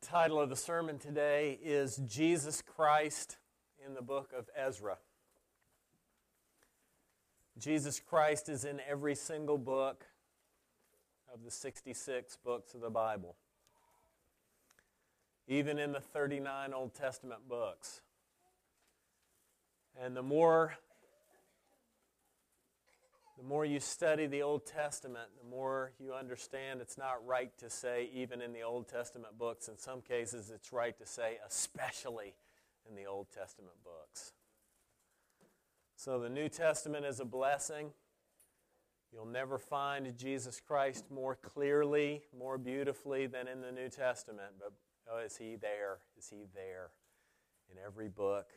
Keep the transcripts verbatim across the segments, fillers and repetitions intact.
title of the sermon today is Jesus Christ in the book of Ezra. Jesus Christ is in every single book of the sixty-six books of the Bible, even in the thirty-nine Old Testament books. And the more The more you study the Old Testament, the more you understand it's not right to say, even in the Old Testament books. In some cases, it's right to say, especially in the Old Testament books. So the New Testament is a blessing. You'll never find Jesus Christ more clearly, more beautifully than in the New Testament. But oh, is He there? Is He there in every book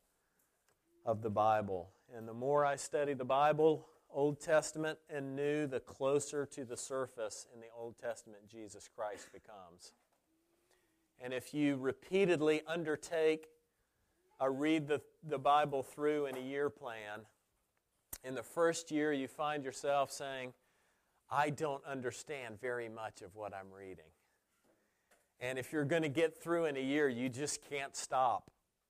of the Bible? And the more I study the Bible, Old Testament and New, the closer to the surface in the Old Testament Jesus Christ becomes. And if you repeatedly undertake a read the, the Bible through in a year plan, in the first year you find yourself saying, I don't understand very much of what I'm reading. And if you're going to get through in a year, you just can't stop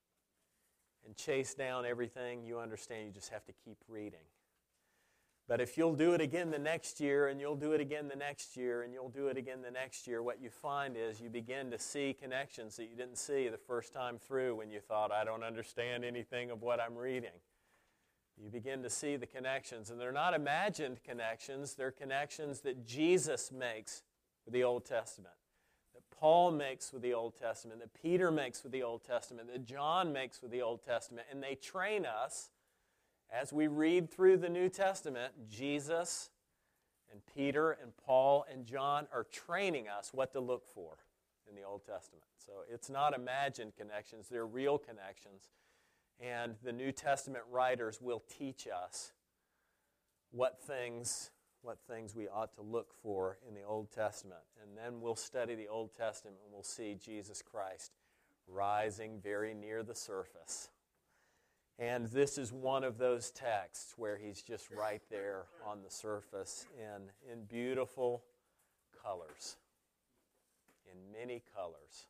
and chase down everything you understand. You just have to keep reading. But if you'll do it again the next year, and you'll do it again the next year, and you'll do it again the next year, what you find is you begin to see connections that you didn't see the first time through when you thought, I don't understand anything of what I'm reading. You begin to see the connections, and they're not imagined connections. They're connections that Jesus makes with the Old Testament, that Paul makes with the Old Testament, that Peter makes with the Old Testament, that John makes with the Old Testament, and they train us. As we read through the New Testament, Jesus and Peter and Paul and John are training us what to look for in the Old Testament. So it's not imagined connections, they're real connections. And the New Testament writers will teach us what things, what things we ought to look for in the Old Testament. And then we'll study the Old Testament and we'll see Jesus Christ rising very near the surface. And this is one of those texts where he's just right there on the surface in, in beautiful colors, in many colors.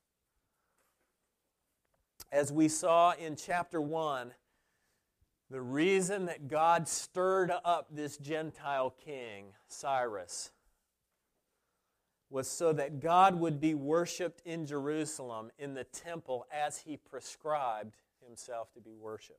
As we saw in chapter one, the reason that God stirred up this Gentile king, Cyrus, was so that God would be worshipped in Jerusalem in the temple as he prescribed himself to be worshipped.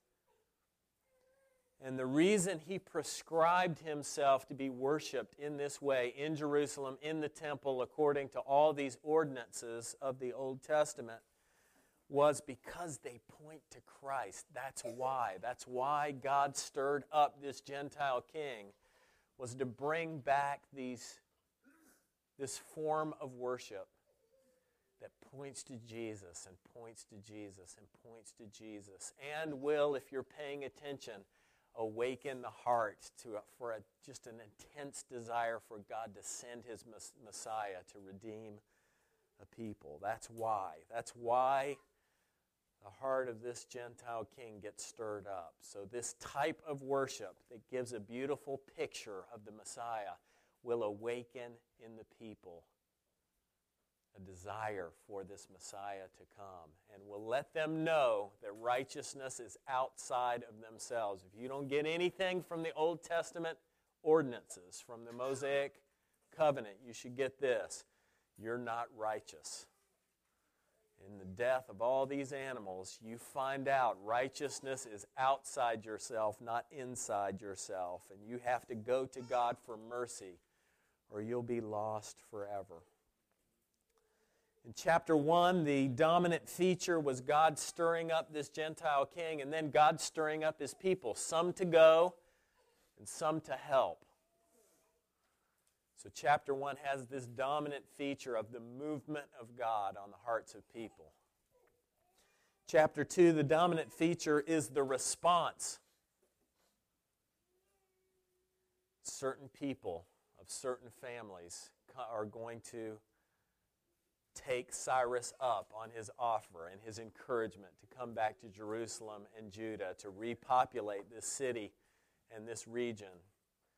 And the reason he prescribed himself to be worshipped in this way, in Jerusalem, in the temple, according to all these ordinances of the Old Testament, was because they point to Christ. That's why. That's why God stirred up this Gentile king, was to bring back these, this form of worship that points to Jesus and points to Jesus and points to Jesus, and will, if you're paying attention, awaken the heart to a, for a, just an intense desire for God to send his Messiah to redeem a people. That's why. That's why the heart of this Gentile king gets stirred up. So this type of worship that gives a beautiful picture of the Messiah will awaken in the people a desire for this Messiah to come, and will let them know that righteousness is outside of themselves. If you don't get anything from the Old Testament ordinances, from the Mosaic covenant, you should get this: you're not righteous. In the death of all these animals, you find out righteousness is outside yourself, not inside yourself, and you have to go to God for mercy, or you'll be lost forever. In chapter one, the dominant feature was God stirring up this Gentile king, and then God stirring up his people, some to go and some to help. So chapter one has this dominant feature of the movement of God on the hearts of people. Chapter two, the dominant feature is the response. Certain people of certain families are going to take Cyrus up on his offer and his encouragement to come back to Jerusalem and Judah to repopulate this city and this region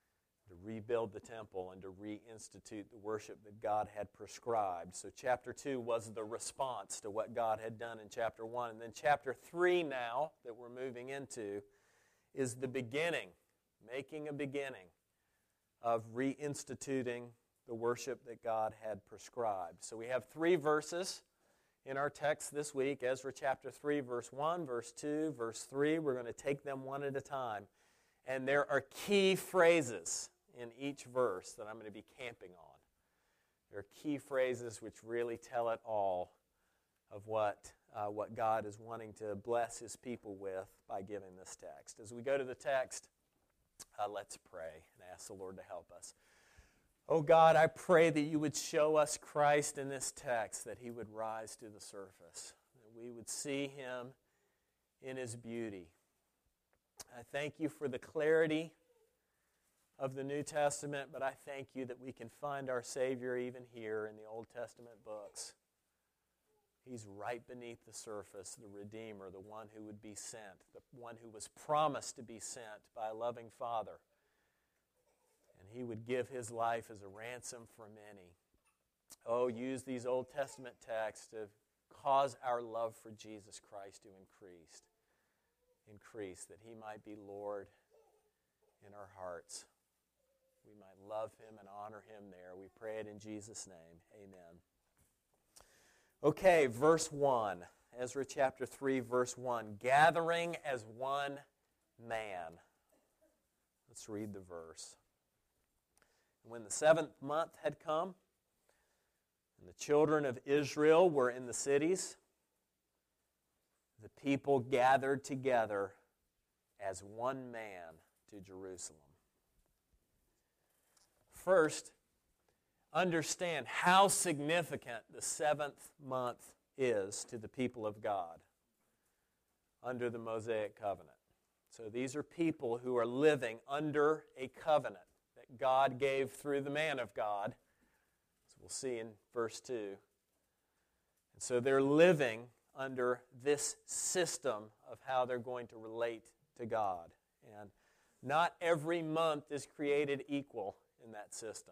to rebuild the temple and to reinstitute the worship that God had prescribed. So chapter two was the response to what God had done in chapter one. And then chapter three now, that we're moving into, is the beginning, making a beginning of reinstituting the worship that God had prescribed. So we have three verses in our text this week, Ezra chapter three, verse one, verse two, verse three. We're going to take them one at a time. And there are key phrases in each verse that I'm going to be camping on. There are key phrases which really tell it all of what, uh, what God is wanting to bless His people with by giving this text. As we go to the text, uh, let's pray and ask the Lord to help us. Oh God, I pray that you would show us Christ in this text, that He would rise to the surface, that we would see Him in His beauty. I thank you for the clarity of the New Testament, but I thank you that we can find our Savior even here in the Old Testament books. He's right beneath the surface, the Redeemer, the one who would be sent, the one who was promised to be sent by a loving Father. And He would give His life as a ransom for many. Oh, use these Old Testament texts to cause our love for Jesus Christ to increase, increase, that He might be Lord in our hearts. We might love Him and honor Him there. We pray it in Jesus' name. Amen. Okay, verse one. Ezra chapter three, verse one. Gathering as one man. Let's read the verse. When the seventh month had come, and the children of Israel were in the cities, the people gathered together as one man to Jerusalem. First, understand how significant the seventh month is to the people of God under the Mosaic covenant. So these are people who are living under a covenant that God gave through the man of God, as we'll see in verse two. And so they're living under this system of how they're going to relate to God. And not every month is created equal in that system.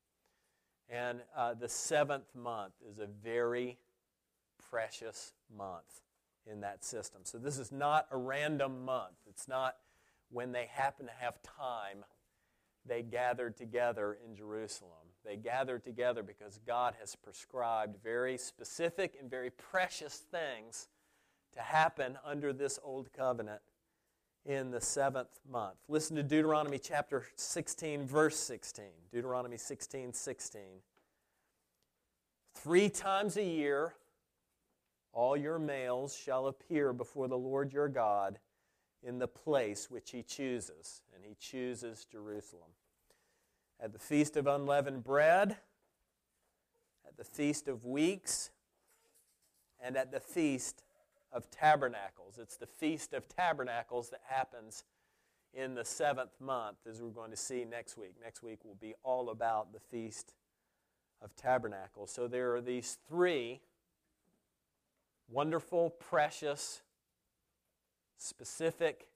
And uh, the seventh month is a very precious month in that system. So this is not a random month. It's not when they happen to have time, they gathered together in Jerusalem. They gathered together because God has prescribed very specific and very precious things to happen under this old covenant in the seventh month. Listen to Deuteronomy chapter sixteen, verse sixteen. Deuteronomy sixteen, sixteen. Three times a year, all your males shall appear before the Lord your God in the place which He chooses. And He chooses Jerusalem. At the Feast of Unleavened Bread, at the Feast of Weeks, and at the Feast of Tabernacles. It's the Feast of Tabernacles that happens in the seventh month, as we're going to see next week. Next week will be all about the Feast of Tabernacles. So there are these three wonderful, precious, specific,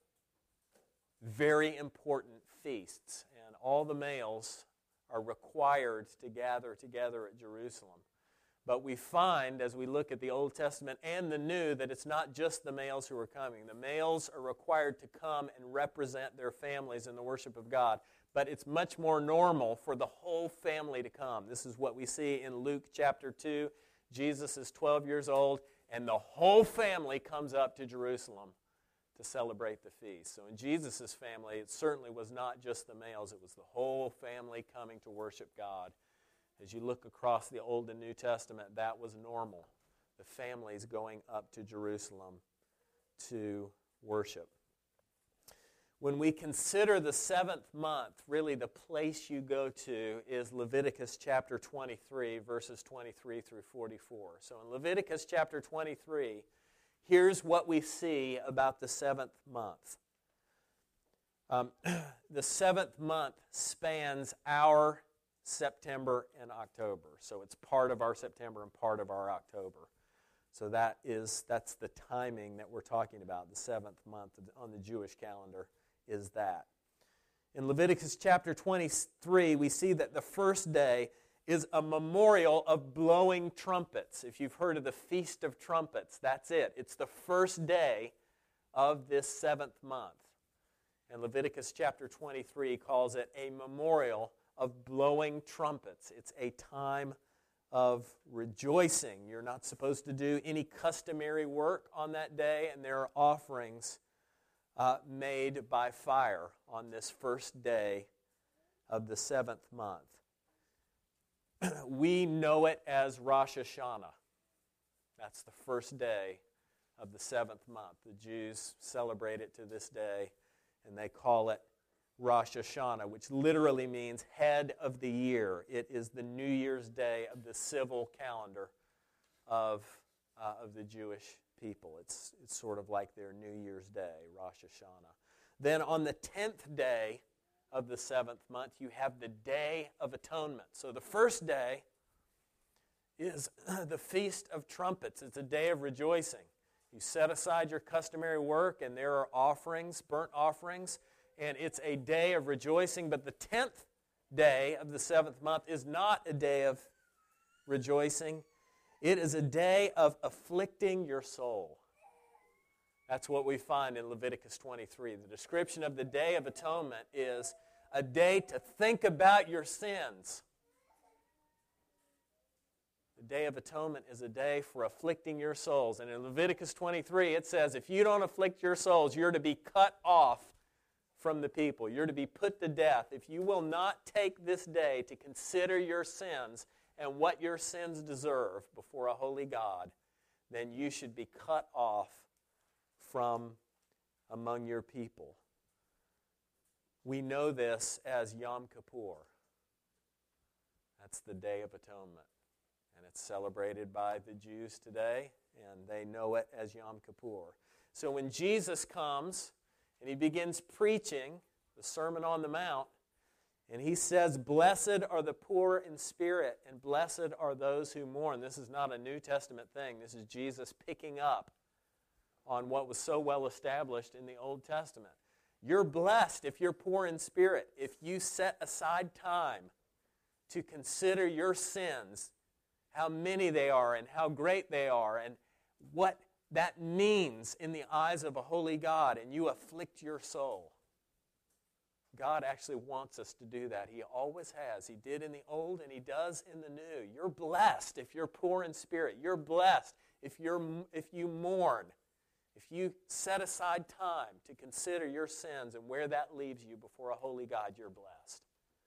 very important feasts. And all the males are required to gather together at Jerusalem. But we find, as we look at the Old Testament and the New, that it's not just the males who are coming. The males are required to come and represent their families in the worship of God. But it's much more normal for the whole family to come. This is what we see in Luke chapter two. Jesus is twelve years old, and the whole family comes up to Jerusalem to celebrate the feast. So in Jesus' family, it certainly was not just the males. It was the whole family coming to worship God. As you look across the Old and New Testament, that was normal. The families going up to Jerusalem to worship. When we consider the seventh month, really the place you go to is Leviticus chapter twenty-three, verses twenty-three through forty-four. So in Leviticus chapter twenty-three, here's what we see about the seventh month. Um, the seventh month spans our September and October. So it's part of our September and part of our October. So that is, that's the timing that we're talking about. The seventh month on the Jewish calendar is that. In Leviticus chapter twenty-three, we see that the first day is a memorial of blowing trumpets. If you've heard of the Feast of Trumpets, that's it. It's the first day of this seventh month. And Leviticus chapter twenty-three calls it a memorial of blowing trumpets. It's a time of rejoicing. You're not supposed to do any customary work on that day, and there are offerings uh, made by fire on this first day of the seventh month. We know it as Rosh Hashanah. That's the first day of the seventh month. The Jews celebrate it to this day, and they call it Rosh Hashanah, which literally means head of the year. It is the New Year's Day of the civil calendar of, uh, of the Jewish people. It's, it's sort of like their New Year's Day, Rosh Hashanah. Then on the tenth day of the seventh month, you have the Day of Atonement. So the first day is the Feast of Trumpets. It's a day of rejoicing. You set aside your customary work, and there are offerings, burnt offerings, and it's a day of rejoicing. But the tenth day of the seventh month is not a day of rejoicing. It is a day of afflicting your soul. That's what we find in Leviticus twenty-three. The description of the Day of Atonement is a day to think about your sins. The Day of Atonement is a day for afflicting your souls. And in Leviticus twenty-three, it says, if you don't afflict your souls, you're to be cut off from the people. You're to be put to death. If you will not take this day to consider your sins and what your sins deserve before a holy God, then you should be cut off from among your people. We know this as Yom Kippur. That's the Day of Atonement. And it's celebrated by the Jews today, and they know it as Yom Kippur. So when Jesus comes and he begins preaching the Sermon on the Mount, and he says, blessed are the poor in spirit, and blessed are those who mourn. This is not a New Testament thing. This is Jesus picking up on what was so well established in the Old Testament. You're blessed if you're poor in spirit, if you set aside time to consider your sins, how many they are and how great they are, and what that means in the eyes of a holy God, and you afflict your soul. God actually wants us to do that. He always has. He did in the old, and he does in the new. You're blessed if you're poor in spirit. You're blessed if you're if you mourn. If you set aside time to consider your sins and where that leaves you before a holy God, you're blessed.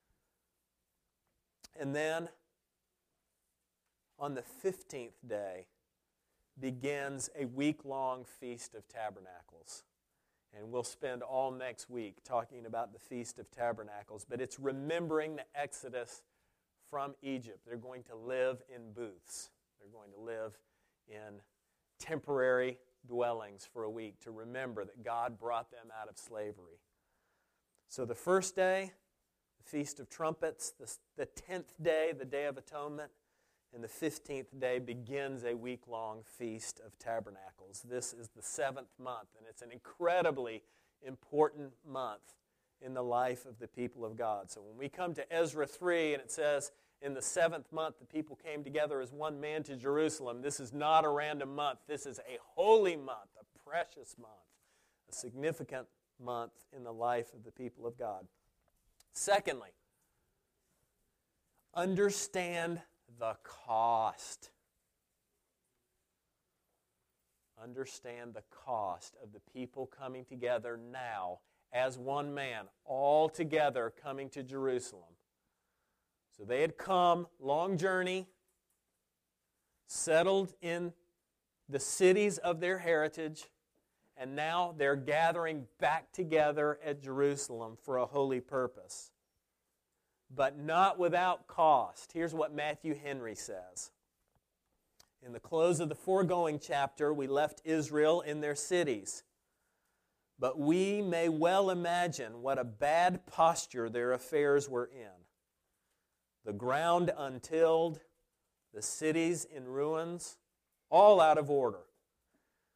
And then, on the fifteenth day, begins a week-long Feast of Tabernacles. And we'll spend all next week talking about the Feast of Tabernacles. But it's remembering the Exodus from Egypt. They're going to live in booths. They're going to live in temporary dwellings for a week to remember that God brought them out of slavery. So the first day, the Feast of Trumpets, the, the tenth day, the Day of Atonement, and the fifteenth day begins a week-long Feast of Tabernacles. This is the seventh month, and it's an incredibly important month in the life of the people of God. So when we come to Ezra three, and it says, in the seventh month, the people came together as one man to Jerusalem. This is not a random month. This is a holy month, a precious month, a significant month in the life of the people of God. Secondly, understand the cost. Understand the cost of the people coming together now as one man, all together coming to Jerusalem. So they had come, long journey, settled in the cities of their heritage, and now they're gathering back together at Jerusalem for a holy purpose. But not without cost. Here's what Matthew Henry says. In the close of the foregoing chapter, we left Israel in their cities. But we may well imagine what a bad posture their affairs were in. The ground untilled, the cities in ruins, all out of order.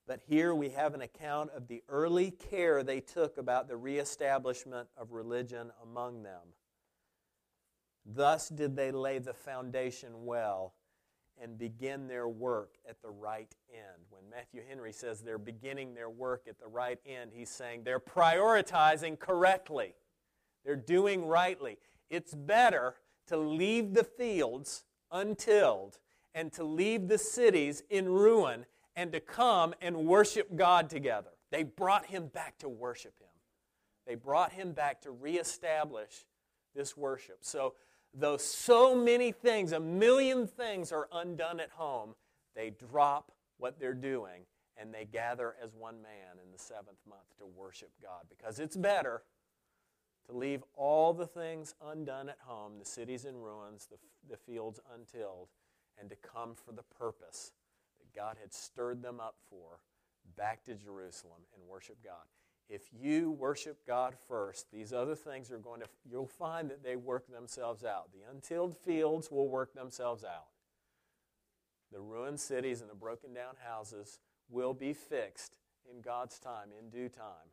But here we have an account of the early care they took about the reestablishment of religion among them. Thus did they lay the foundation well and begin their work at the right end. When Matthew Henry says they're beginning their work at the right end, he's saying they're prioritizing correctly. They're doing rightly. It's better to leave the fields untilled and to leave the cities in ruin and to come and worship God together. They brought him back to worship him. They brought him back to reestablish this worship. So, though so many things, a million things are undone at home, they drop what they're doing and they gather as one man in the seventh month to worship God. Because it's better to leave all the things undone at home, the cities in ruins, the, the fields untilled, and to come for the purpose that God had stirred them up for, back to Jerusalem and worship God. If you worship God first, these other things are going to, you'll find that they work themselves out. The untilled fields will work themselves out. The ruined cities and the broken down houses will be fixed in God's time, in due time.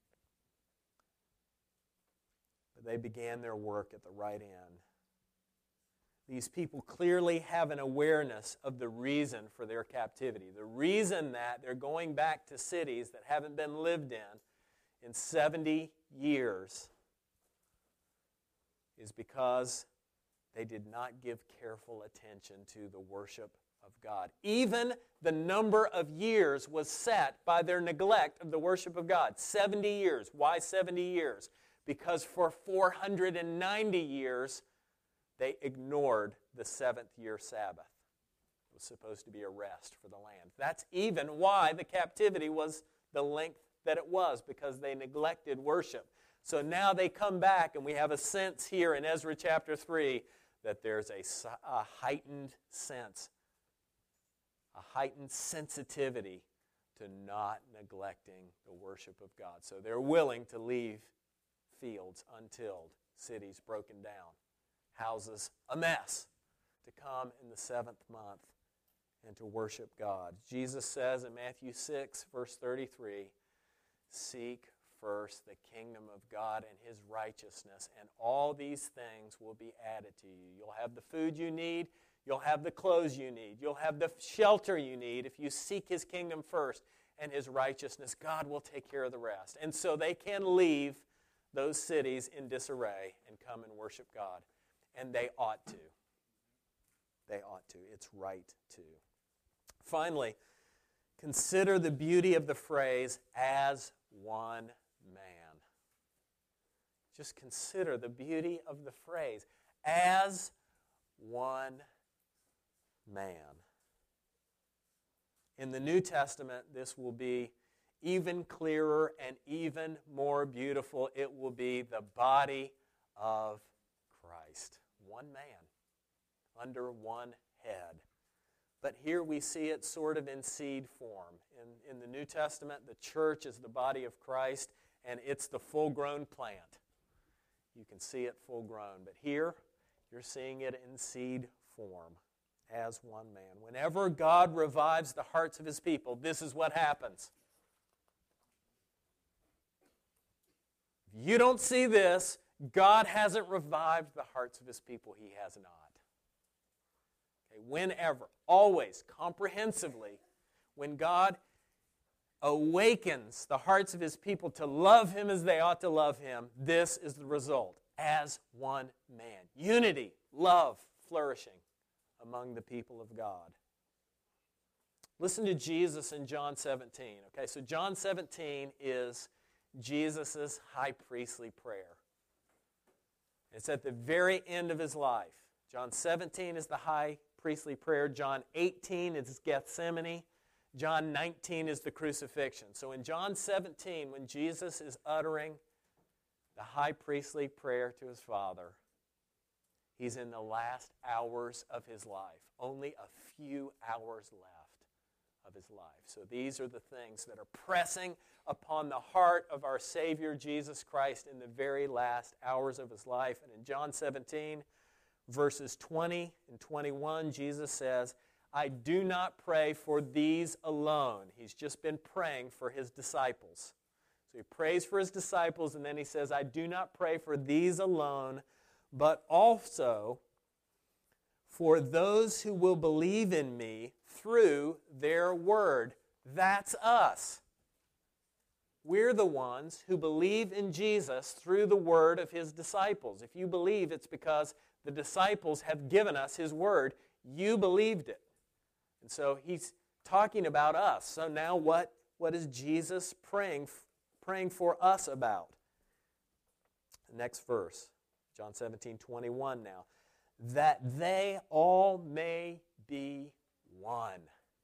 But they began their work at the right end. These people clearly have an awareness of the reason for their captivity. The reason that they're going back to cities that haven't been lived in in seventy years is because they did not give careful attention to the worship of God. Even the number of years was set by their neglect of the worship of God. seventy years. Why seventy years? Because for four hundred ninety years, they ignored the seventh year Sabbath. It was supposed to be a rest for the land. That's even why the captivity was the length that it was, because they neglected worship. So now they come back, and we have a sense here in Ezra chapter three that there's a, a heightened sense, a heightened sensitivity to not neglecting the worship of God. So they're willing to leave fields untilled, cities broken down, houses a mess, to come in the seventh month and to worship God. Jesus says in Matthew six, verse thirty-three, seek first the kingdom of God and his righteousness, and all these things will be added to you. You'll have the food you need. You'll have the clothes you need. You'll have the shelter you need. If you seek his kingdom first and his righteousness, God will take care of the rest. And so they can leave those cities in disarray and come and worship God. And they ought to. They ought to. It's right to. Finally, consider the beauty of the phrase, as one man. Just consider the beauty of the phrase, as one man. In the New Testament, this will be even clearer and even more beautiful. It will be the body of Christ. One man, under one head. But here we see it sort of in seed form. In, in the New Testament, the church is the body of Christ, and it's the full-grown plant. You can see it full-grown. But here, you're seeing it in seed form, as one man. Whenever God revives the hearts of his people, this is what happens. If you don't see this, God hasn't revived the hearts of his people. He has not. Okay, whenever, always, comprehensively, when God awakens the hearts of his people to love him as they ought to love him, this is the result, as one man. Unity, love, flourishing among the people of God. Listen to Jesus in John seventeen. Okay, so John seventeen is Jesus' high priestly prayer. It's at the very end of his life. John seventeen is the high priestly prayer. John eighteen is Gethsemane. John nineteen is the crucifixion. So in John seventeen, when Jesus is uttering the high priestly prayer to his Father, he's in the last hours of his life. Only a few hours left of his life. So these are the things that are pressing upon the heart of our Savior Jesus Christ in the very last hours of his life. And in John seventeen, verses twenty and twenty-one, Jesus says, I do not pray for these alone. He's just been praying for his disciples. So he prays for his disciples, and then he says, I do not pray for these alone, but also for those who will believe in me through their word. That's us. We're the ones who believe in Jesus through the word of his disciples. If you believe, it's because the disciples have given us his word. You believed it. And so he's talking about us. So now what, what is Jesus praying, praying for us about? The next verse, John seventeen twenty-one now. That they all may be one.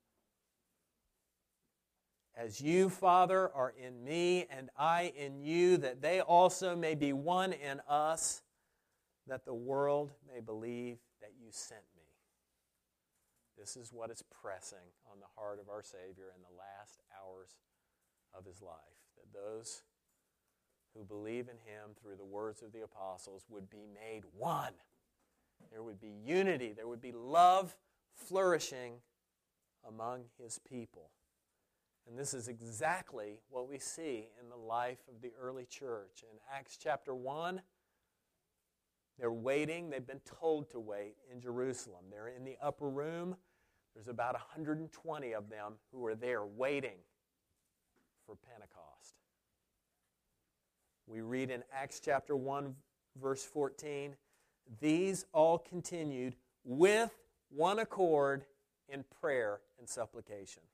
As you, Father, are in me and I in you, that they also may be one in us, that the world may believe that you sent me. This is what is pressing on the heart of our Savior in the last hours of his life, that those who believe in him through the words of the apostles would be made one. There would be unity, there would be love flourishing among his people. And this is exactly what we see in the life of the early church. In Acts chapter one, they're waiting. They've been told to wait in Jerusalem. They're in the upper room. There's about one hundred twenty of them who are there waiting for Pentecost. We read in Acts chapter one, verse fourteen, these all continued with one accord in prayer and supplication.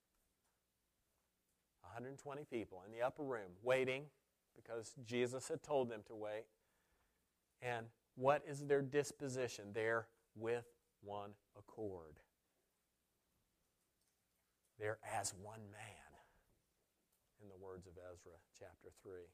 one hundred twenty people in the upper room waiting because Jesus had told them to wait. And what is their disposition? They're with one accord. They're as one man, in the words of Ezra chapter three.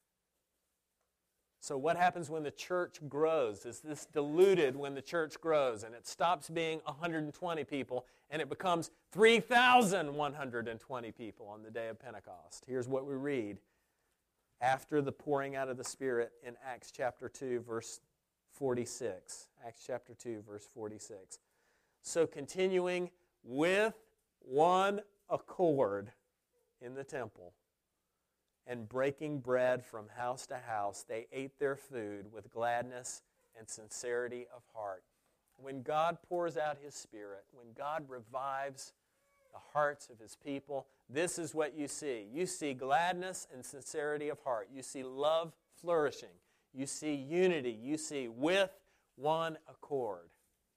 So what happens when the church grows? Is this diluted when the church grows and it stops being one hundred twenty people and it becomes three thousand one hundred twenty people on the day of Pentecost? Here's what we read after the pouring out of the Spirit in Acts chapter two, verse forty-six. Acts chapter two, verse forty-six. So continuing with one accord in the temple, and breaking bread from house to house, they ate their food with gladness and sincerity of heart. When God pours out his Spirit, when God revives the hearts of his people, this is what you see. You see gladness and sincerity of heart. You see love flourishing. You see unity. You see with one accord.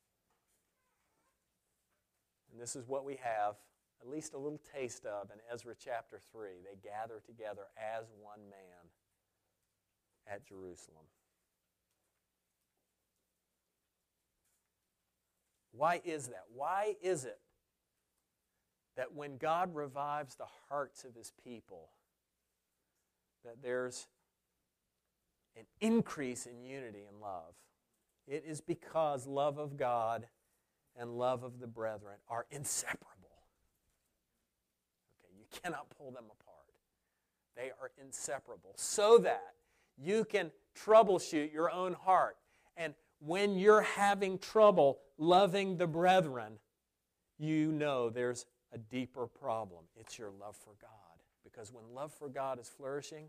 And this is what we have at least a little taste of in Ezra chapter three. They gather together as one man at Jerusalem. Why is that? Why is it that when God revives the hearts of his people, that there's an increase in unity and love? It is because love of God and love of the brethren are inseparable. Cannot pull them apart. They are inseparable so that you can troubleshoot your own heart. And when you're having trouble loving the brethren, you know there's a deeper problem. It's your love for God. Because when love for God is flourishing,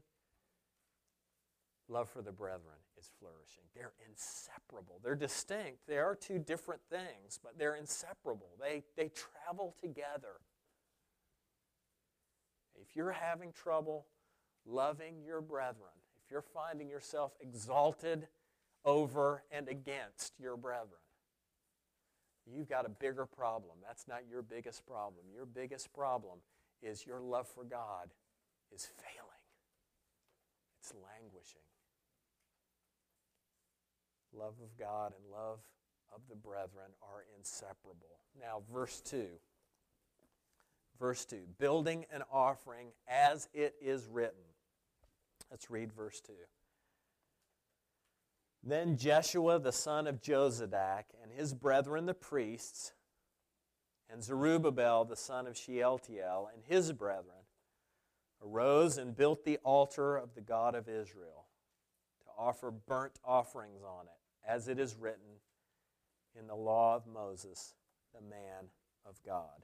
love for the brethren is flourishing. They're inseparable. They're distinct. They are two different things, but they're inseparable. They, they travel together. If you're having trouble loving your brethren, if you're finding yourself exalted over and against your brethren, you've got a bigger problem. That's not your biggest problem. Your biggest problem is your love for God is failing. It's languishing. Love of God and love of the brethren are inseparable. Now, verse two. Verse two, building an offering as it is written. Let's read verse two. Then Jeshua the son of Jozadak and his brethren the priests, and Zerubbabel the son of Shealtiel and his brethren, arose and built the altar of the God of Israel to offer burnt offerings on it, as it is written in the law of Moses, the man of God.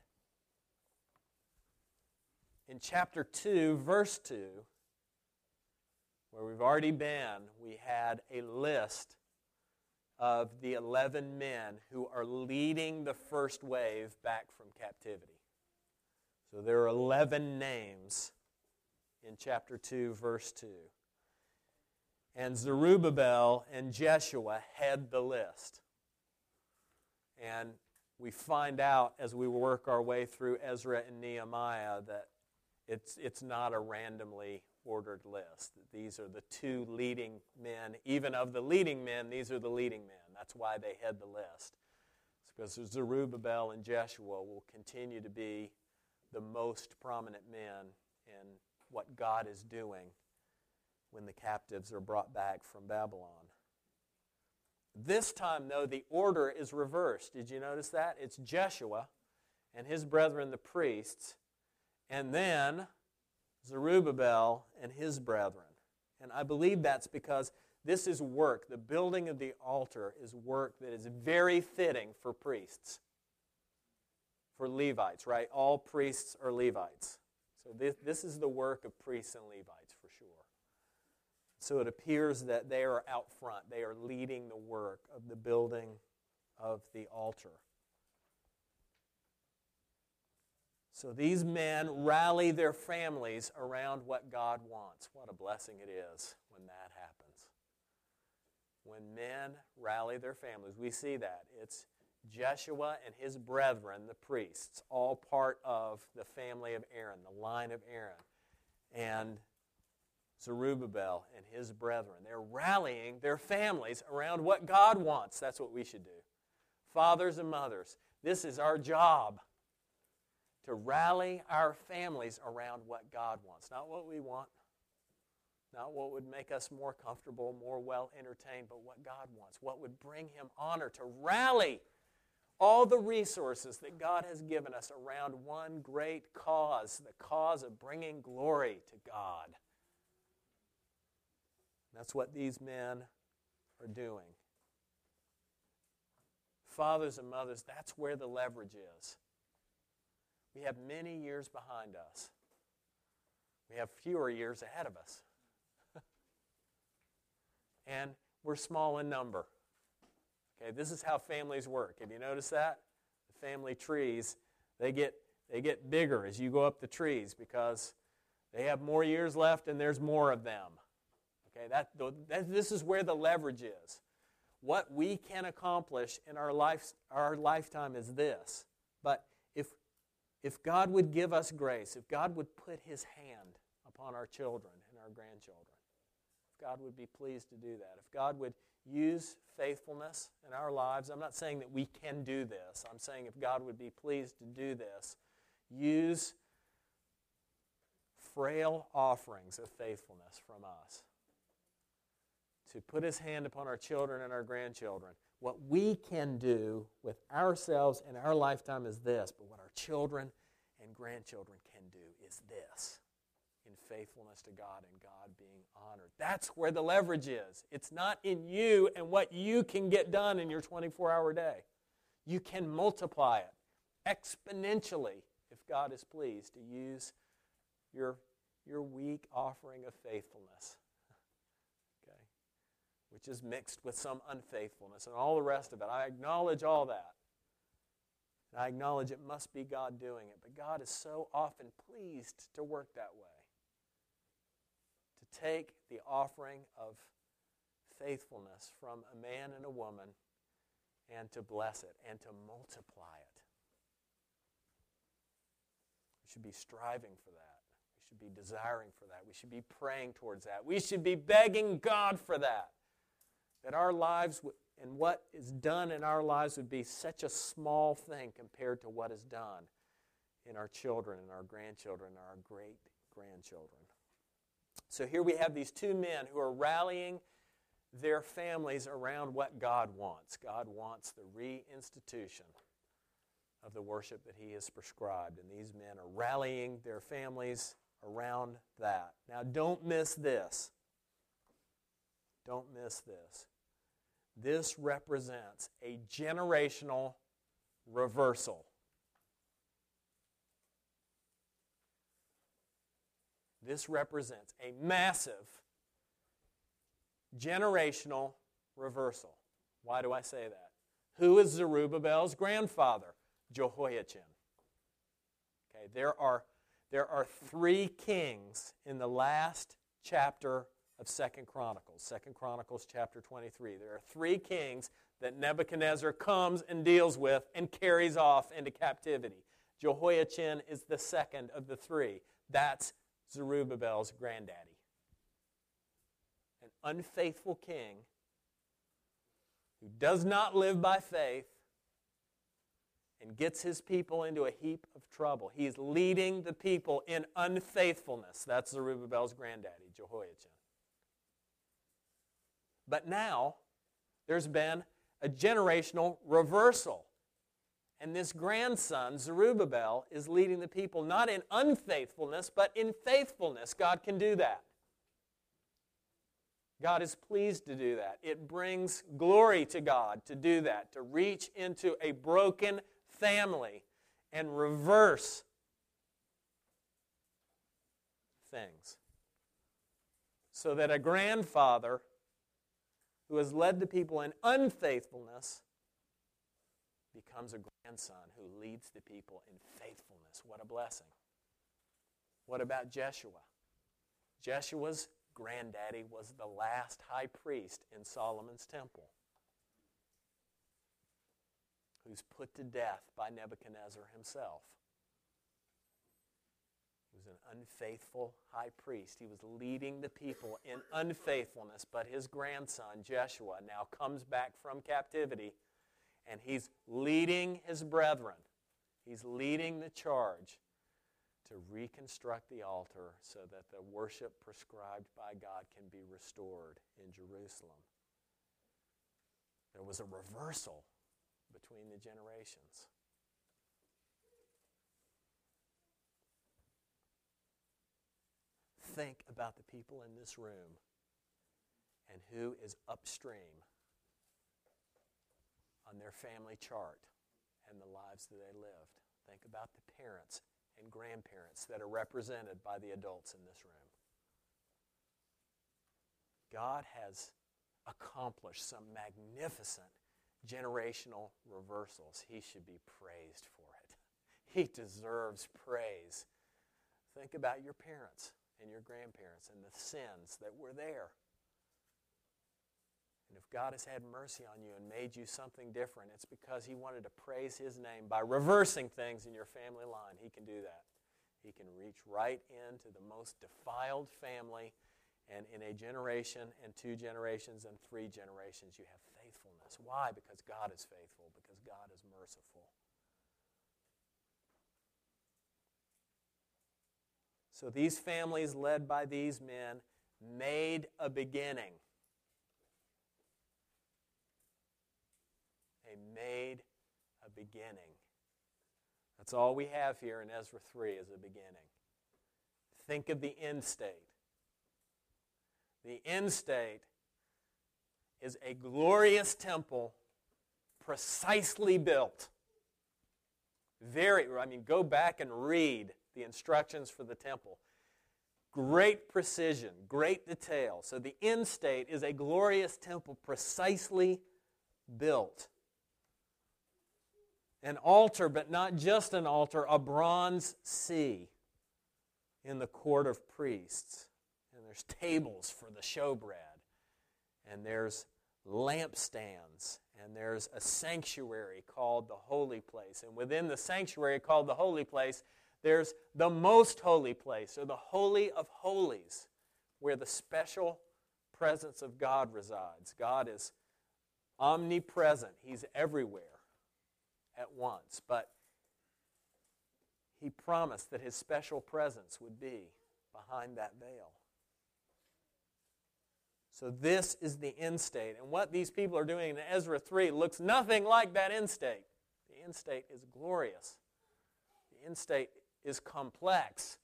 In chapter two, verse two, where we've already been, we had a list of the eleven men who are leading the first wave back from captivity. So there are eleven names in chapter two, verse two. And Zerubbabel and Jeshua head the list. And we find out as we work our way through Ezra and Nehemiah that it's, it's not a randomly ordered list. These are the two leading men. Even of the leading men, these are the leading men. That's why they head the list. It's because Zerubbabel and Jeshua will continue to be the most prominent men in what God is doing when the captives are brought back from Babylon. This time, though, the order is reversed. Did you notice that? It's Jeshua and his brethren, the priests, and then Zerubbabel and his brethren. And I believe that's because this is work. The building of the altar is work that is very fitting for priests, for Levites, right? All priests are Levites. So this, this is the work of priests and Levites for sure. So it appears that they are out front. They are leading the work of the building of the altar. So these men rally their families around what God wants. What a blessing it is when that happens. When men rally their families, we see that. It's Jeshua and his brethren, the priests, all part of the family of Aaron, the line of Aaron. And Zerubbabel and his brethren. They're rallying their families around what God wants. That's what we should do. Fathers and mothers, this is our job. To rally our families around what God wants. Not what we want. Not what would make us more comfortable, more well entertained, but what God wants. What would bring Him honor. To rally all the resources that God has given us around one great cause. The cause of bringing glory to God. That's what these men are doing. Fathers and mothers, that's where the leverage is. We have many years behind us. We have fewer years ahead of us. And we're small in number. Okay, this is how families work. Have you noticed that? The family trees, they get they get bigger as you go up the trees because they have more years left and there's more of them. Okay, that, that this is where the leverage is. What we can accomplish in our life our lifetime is this. But if If God would give us grace, if God would put His hand upon our children and our grandchildren, if God would be pleased to do that, if God would use faithfulness in our lives, I'm not saying that we can do this. I'm saying if God would be pleased to do this, use frail offerings of faithfulness from us to put His hand upon our children and our grandchildren. What we can do with ourselves in our lifetime is this, but what our children and grandchildren can do is this, in faithfulness to God and God being honored. That's where the leverage is. It's not in you and what you can get done in your twenty-four hour day. You can multiply it exponentially if God is pleased to use your, your weak offering of faithfulness. Which is mixed with some unfaithfulness and all the rest of it. I acknowledge all that. And I acknowledge it must be God doing it. But God is so often pleased to work that way. To take the offering of faithfulness from a man and a woman and to bless it and to multiply it. We should be striving for that. We should be desiring for that. We should be praying towards that. We should be begging God for that. That our lives and what is done in our lives would be such a small thing compared to what is done in our children and our grandchildren and our great-grandchildren. So here we have these two men who are rallying their families around what God wants. God wants the reinstitution of the worship that He has prescribed, and these men are rallying their families around that. Now don't miss this. Don't miss this. This represents a generational reversal. This represents a massive generational reversal. Why do I say that? Who is Zerubbabel's grandfather? Jehoiachin. Okay, there are, there are three kings in the last chapter of Second Chronicles. Second Chronicles chapter twenty-three. There are three kings that Nebuchadnezzar comes and deals with and carries off into captivity. Jehoiachin is the second of the three. That's Zerubbabel's granddaddy. An unfaithful king who does not live by faith and gets his people into a heap of trouble. He is leading the people in unfaithfulness. That's Zerubbabel's granddaddy, Jehoiachin. But now, there's been a generational reversal. And this grandson, Zerubbabel, is leading the people not in unfaithfulness, but in faithfulness. God can do that. God is pleased to do that. It brings glory to God to do that, to reach into a broken family and reverse things. So that a grandfather who has led the people in unfaithfulness becomes a grandson who leads the people in faithfulness. What a blessing. What about Jeshua? Jeshua's granddaddy was the last high priest in Solomon's temple, who's put to death by Nebuchadnezzar himself. He was an unfaithful high priest. He was leading the people in unfaithfulness, but his grandson, Jeshua, now comes back from captivity, and he's leading his brethren. He's leading the charge to reconstruct the altar so that the worship prescribed by God can be restored in Jerusalem. There was a reversal between the generations. Think about the people in this room and who is upstream on their family chart and the lives that they lived. Think about the parents and grandparents that are represented by the adults in this room. God has accomplished some magnificent generational reversals. He should be praised for it. He deserves praise. Think about your parents and your grandparents and the sins that were there. And if God has had mercy on you and made you something different, it's because He wanted to praise His name by reversing things in your family line. He can do that. He can reach right into the most defiled family, and in a generation and two generations and three generations you have faithfulness. Why? Because God is faithful, because God is merciful. So these families led by these men made a beginning. They made a beginning. That's all we have here in Ezra three is a beginning. Think of the end state. The end state is a glorious temple precisely built. Very, I mean, go back and read the instructions for the temple. Great precision, great detail. So the end state is a glorious temple precisely built. An altar, but not just an altar, a bronze sea in the court of priests. And there's tables for the showbread. And there's lampstands. And there's a sanctuary called the Holy Place. And within the sanctuary called the Holy Place, there's the most holy place, or the Holy of Holies, where the special presence of God resides. God is omnipresent. He's everywhere at once. But He promised that His special presence would be behind that veil. So this is the end state. And what these people are doing in Ezra three looks nothing like that end state. The end state is glorious. The end state is complex.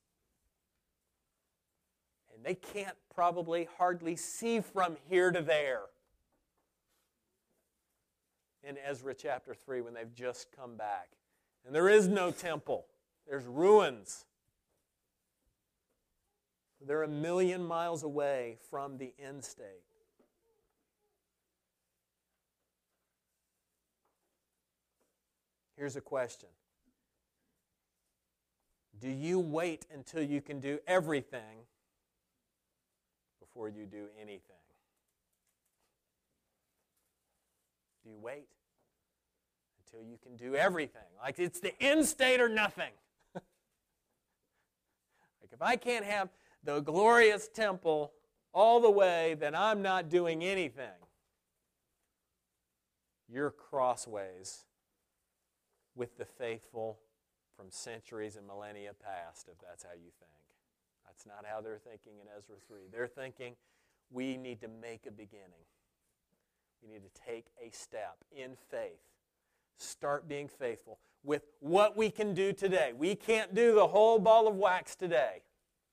And they can't probably hardly see from here to there in Ezra chapter three when they've just come back. And there is no temple. There's ruins. They're a million miles away from the end state. Here's a question. Do you wait until you can do everything before you do anything? Do you wait until you can do everything? Like it's the end state or nothing. Like if I can't have the glorious temple all the way, then I'm not doing anything. You're crossways with the faithful from centuries and millennia past, if that's how you think. That's not how they're thinking in Ezra three. They're thinking we need to make a beginning. We need to take a step in faith. Start being faithful with what we can do today. We can't do the whole ball of wax today.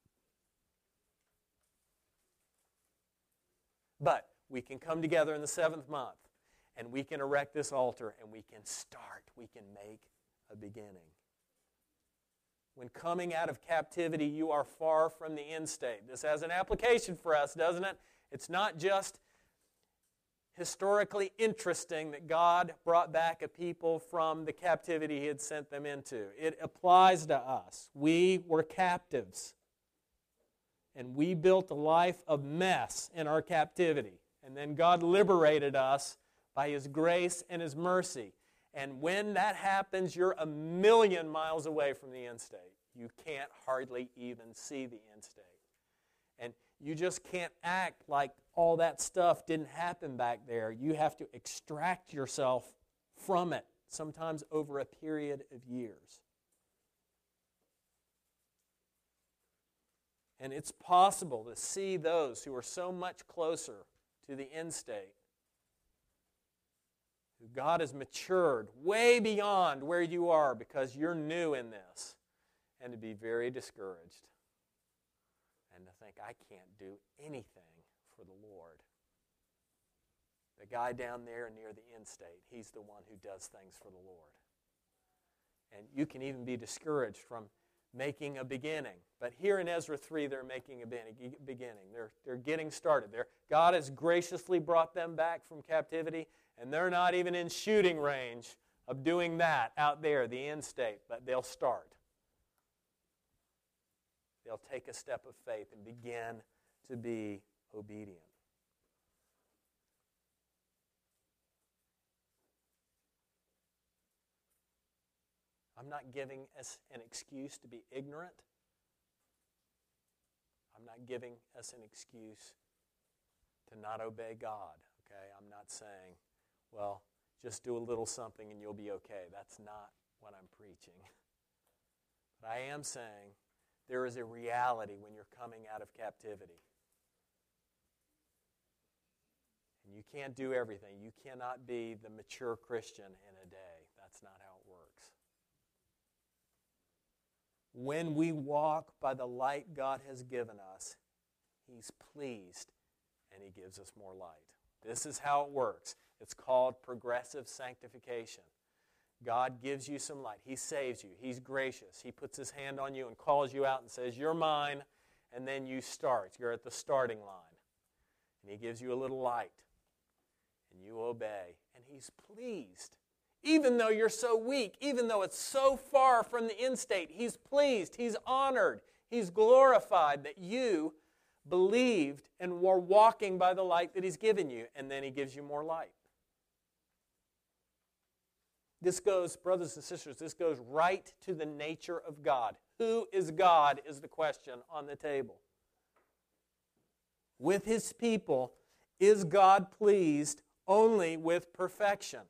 But we can come together in the seventh month and we can erect this altar and we can start. We can make a beginning. When coming out of captivity, you are far from the end state. This has an application for us, doesn't it? It's not just historically interesting that God brought back a people from the captivity He had sent them into. It applies to us. We were captives. And we built a life of mess in our captivity. And then God liberated us by His grace and His mercy. And when that happens, you're a million miles away from the end state. You can't hardly even see the end state. And you just can't act like all that stuff didn't happen back there. You have to extract yourself from it, sometimes over a period of years. And it's possible to see those who are so much closer to the end state, who God has matured way beyond where you are because you're new in this, and to be very discouraged and to think, I can't do anything for the Lord. The guy down there near the end state, he's the one who does things for the Lord. And you can even be discouraged from making a beginning. But here in Ezra three, they're making a beginning. They're, they're getting started. They're, God has graciously brought them back from captivity, and they're not even in shooting range of doing that out there, the end state, but they'll start. They'll take a step of faith and begin to be obedient. I'm not giving us an excuse to be ignorant. I'm not giving us an excuse to not obey God. Okay? I'm not saying, well, just do a little something and you'll be okay. That's not what I'm preaching. But I am saying there is a reality when you're coming out of captivity. And you can't do everything. You cannot be the mature Christian in a day. That's not how it works. When we walk by the light God has given us, He's pleased and He gives us more light. This is how it works. It's called progressive sanctification. God gives you some light. He saves you. He's gracious. He puts His hand on you and calls you out and says, you're mine, and then you start. You're at the starting line. And He gives you a little light, and you obey, and He's pleased. Even though you're so weak, even though it's so far from the end state, He's pleased, He's honored, He's glorified that you believed and were walking by the light that He's given you, and then He gives you more light. This goes, brothers and sisters, this goes right to the nature of God. Who is God is the question on the table. With His people, is God pleased only with perfection?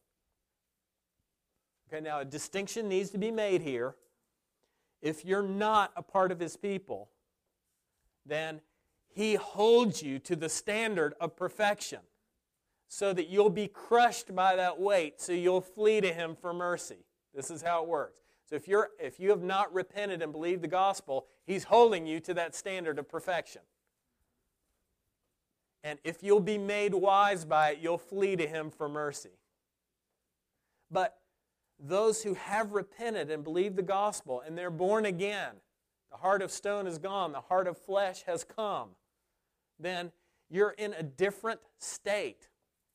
Okay, now a distinction needs to be made here. If you're not a part of His people, then He holds you to the standard of perfection so that you'll be crushed by that weight, so you'll flee to Him for mercy. This is how it works. So if you're if you have not repented and believed the gospel, He's holding you to that standard of perfection. And if you'll be made wise by it, you'll flee to Him for mercy. But those who have repented and believed the gospel and they're born again, The heart of stone is gone. The heart of flesh has come. Then you're in a different state.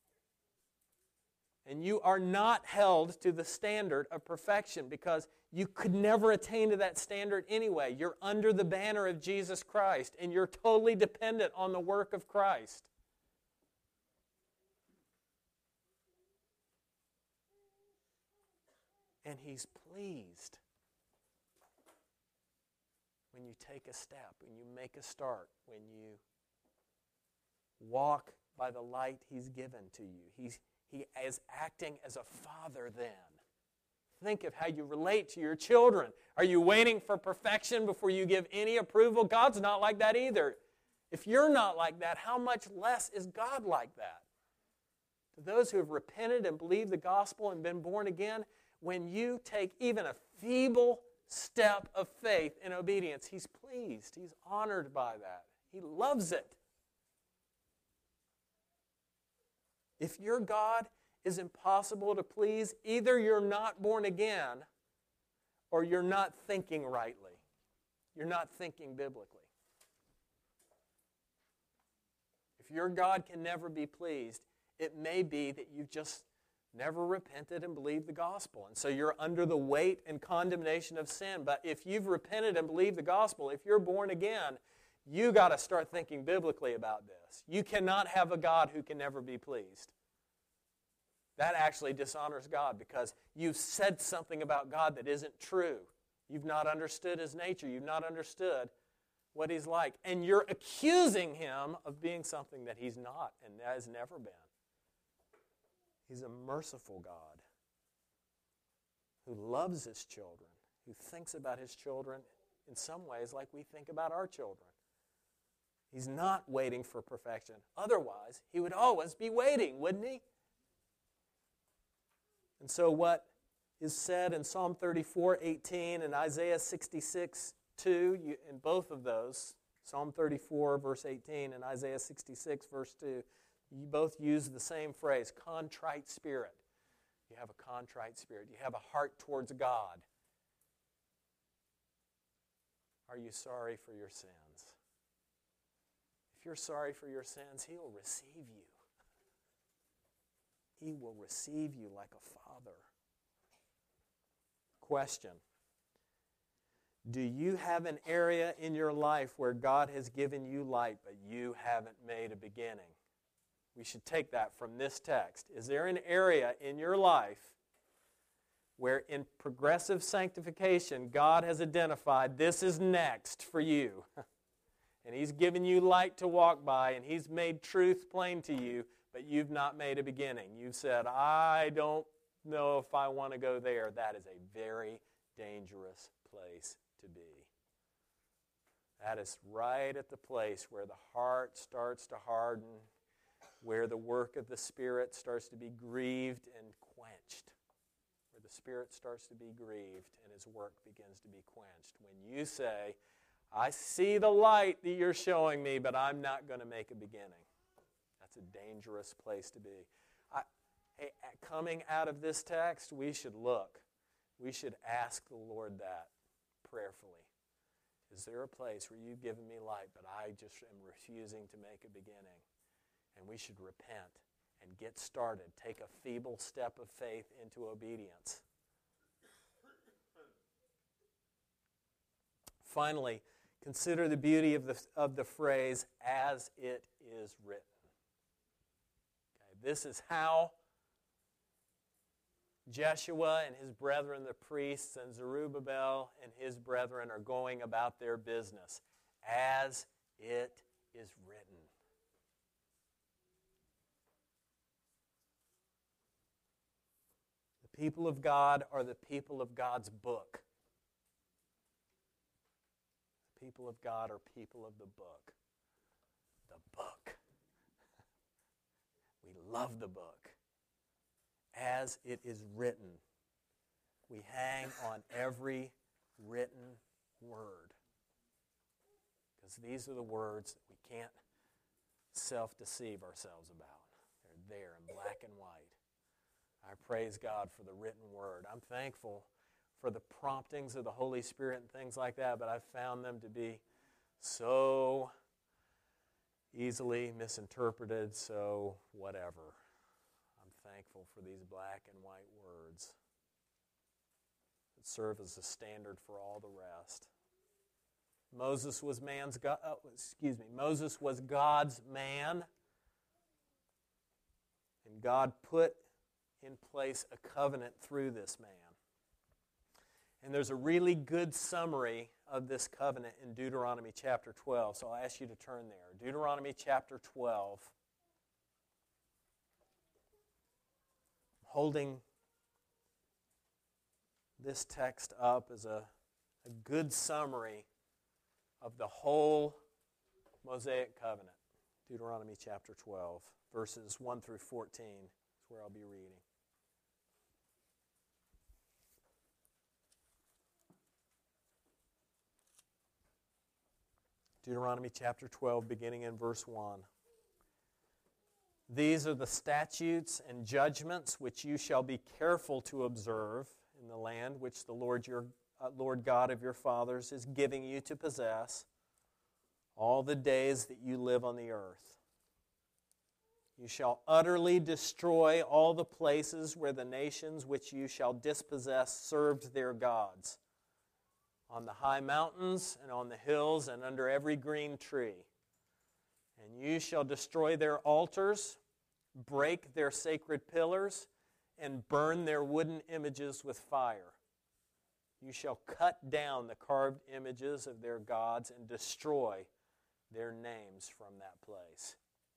And you are not held to the standard of perfection because you could never attain to that standard anyway. You're under the banner of Jesus Christ, and you're totally dependent on the work of Christ. And He's pleased when you take a step, when you make a start, when you walk by the light He's given to you. He's, he is acting as a father then. Think of how you relate to your children. Are you waiting for perfection before you give any approval? God's not like that either. If you're not like that, how much less is God like that? To those who have repented and believed the gospel and been born again, when you take even a feeble step of faith in obedience, He's pleased. He's honored by that. He loves it. If your God is impossible to please, either you're not born again or you're not thinking rightly. You're not thinking biblically. If your God can never be pleased, it may be that you've just never repented and believed the gospel. And so you're under the weight and condemnation of sin. But if you've repented and believed the gospel, if you're born again, you got to start thinking biblically about this. You cannot have a God who can never be pleased. That actually dishonors God because you've said something about God that isn't true. You've not understood His nature. You've not understood what He's like. And you're accusing Him of being something that He's not and has never been. He's a merciful God who loves His children, who thinks about His children in some ways like we think about our children. He's not waiting for perfection. Otherwise, He would always be waiting, wouldn't He? And so what is said in Psalm thirty-four eighteen and Isaiah sixty-six two, you, in both of those, Psalm thirty-four verse eighteen and Isaiah sixty-six verse two, you both use the same phrase, contrite spirit. You have a contrite spirit. You have a heart towards God. Are you sorry for your sins? If you're sorry for your sins, He'll receive you. He will receive you like a father. Question. Do you have an area in your life where God has given you light, but you haven't made a beginning? We should take that from this text. Is there an area in your life where in progressive sanctification God has identified this is next for you? And He's given you light to walk by, and He's made truth plain to you, but you've not made a beginning. You've said, I don't know if I want to go there. That is a very dangerous place to be. That is right at the place where the heart starts to harden, where the work of the Spirit starts to be grieved and quenched, where the Spirit starts to be grieved and His work begins to be quenched. When you say, I see the light that you're showing me, but I'm not going to make a beginning. That's a dangerous place to be. I, coming out of this text, we should look. We should ask the Lord that prayerfully. Is there a place where you've given me light, but I just am refusing to make a beginning? And we should repent and get started. Take a feeble step of faith into obedience. Finally, consider the beauty of the, of the phrase, as it is written. Okay, this is how Jeshua and his brethren, the priests, and Zerubbabel and his brethren are going about their business. As it is written. The people of God are the people of God's book. The people of God are people of the book. The book. We love the book. As it is written. We hang on every written word. Because these are the words that we can't self-deceive ourselves about. They're there in black and white. I praise God for the written word. I'm thankful for the promptings of the Holy Spirit and things like that, but I've found them to be so easily misinterpreted, so whatever. I'm thankful for these black and white words that serve as a standard for all the rest. Moses was man's God, oh, excuse me, Moses was God's man, and God put in place a covenant through this man. And there's a really good summary of this covenant in Deuteronomy chapter twelve, so I'll ask you to turn there. Deuteronomy chapter twelve. I'm holding this text up as a, a good summary of the whole Mosaic covenant. Deuteronomy chapter twelve, verses one through fourteen is where I'll be reading. Deuteronomy chapter twelve, beginning in verse one. These are the statutes and judgments which you shall be careful to observe in the land which the Lord your uh, Lord God of your fathers is giving you to possess all the days that you live on the earth. You shall utterly destroy all the places where the nations which you shall dispossess served their gods, on the high mountains and on the hills and under every green tree. And you shall destroy their altars, break their sacred pillars, and burn their wooden images with fire. You shall cut down the carved images of their gods and destroy their names from that place.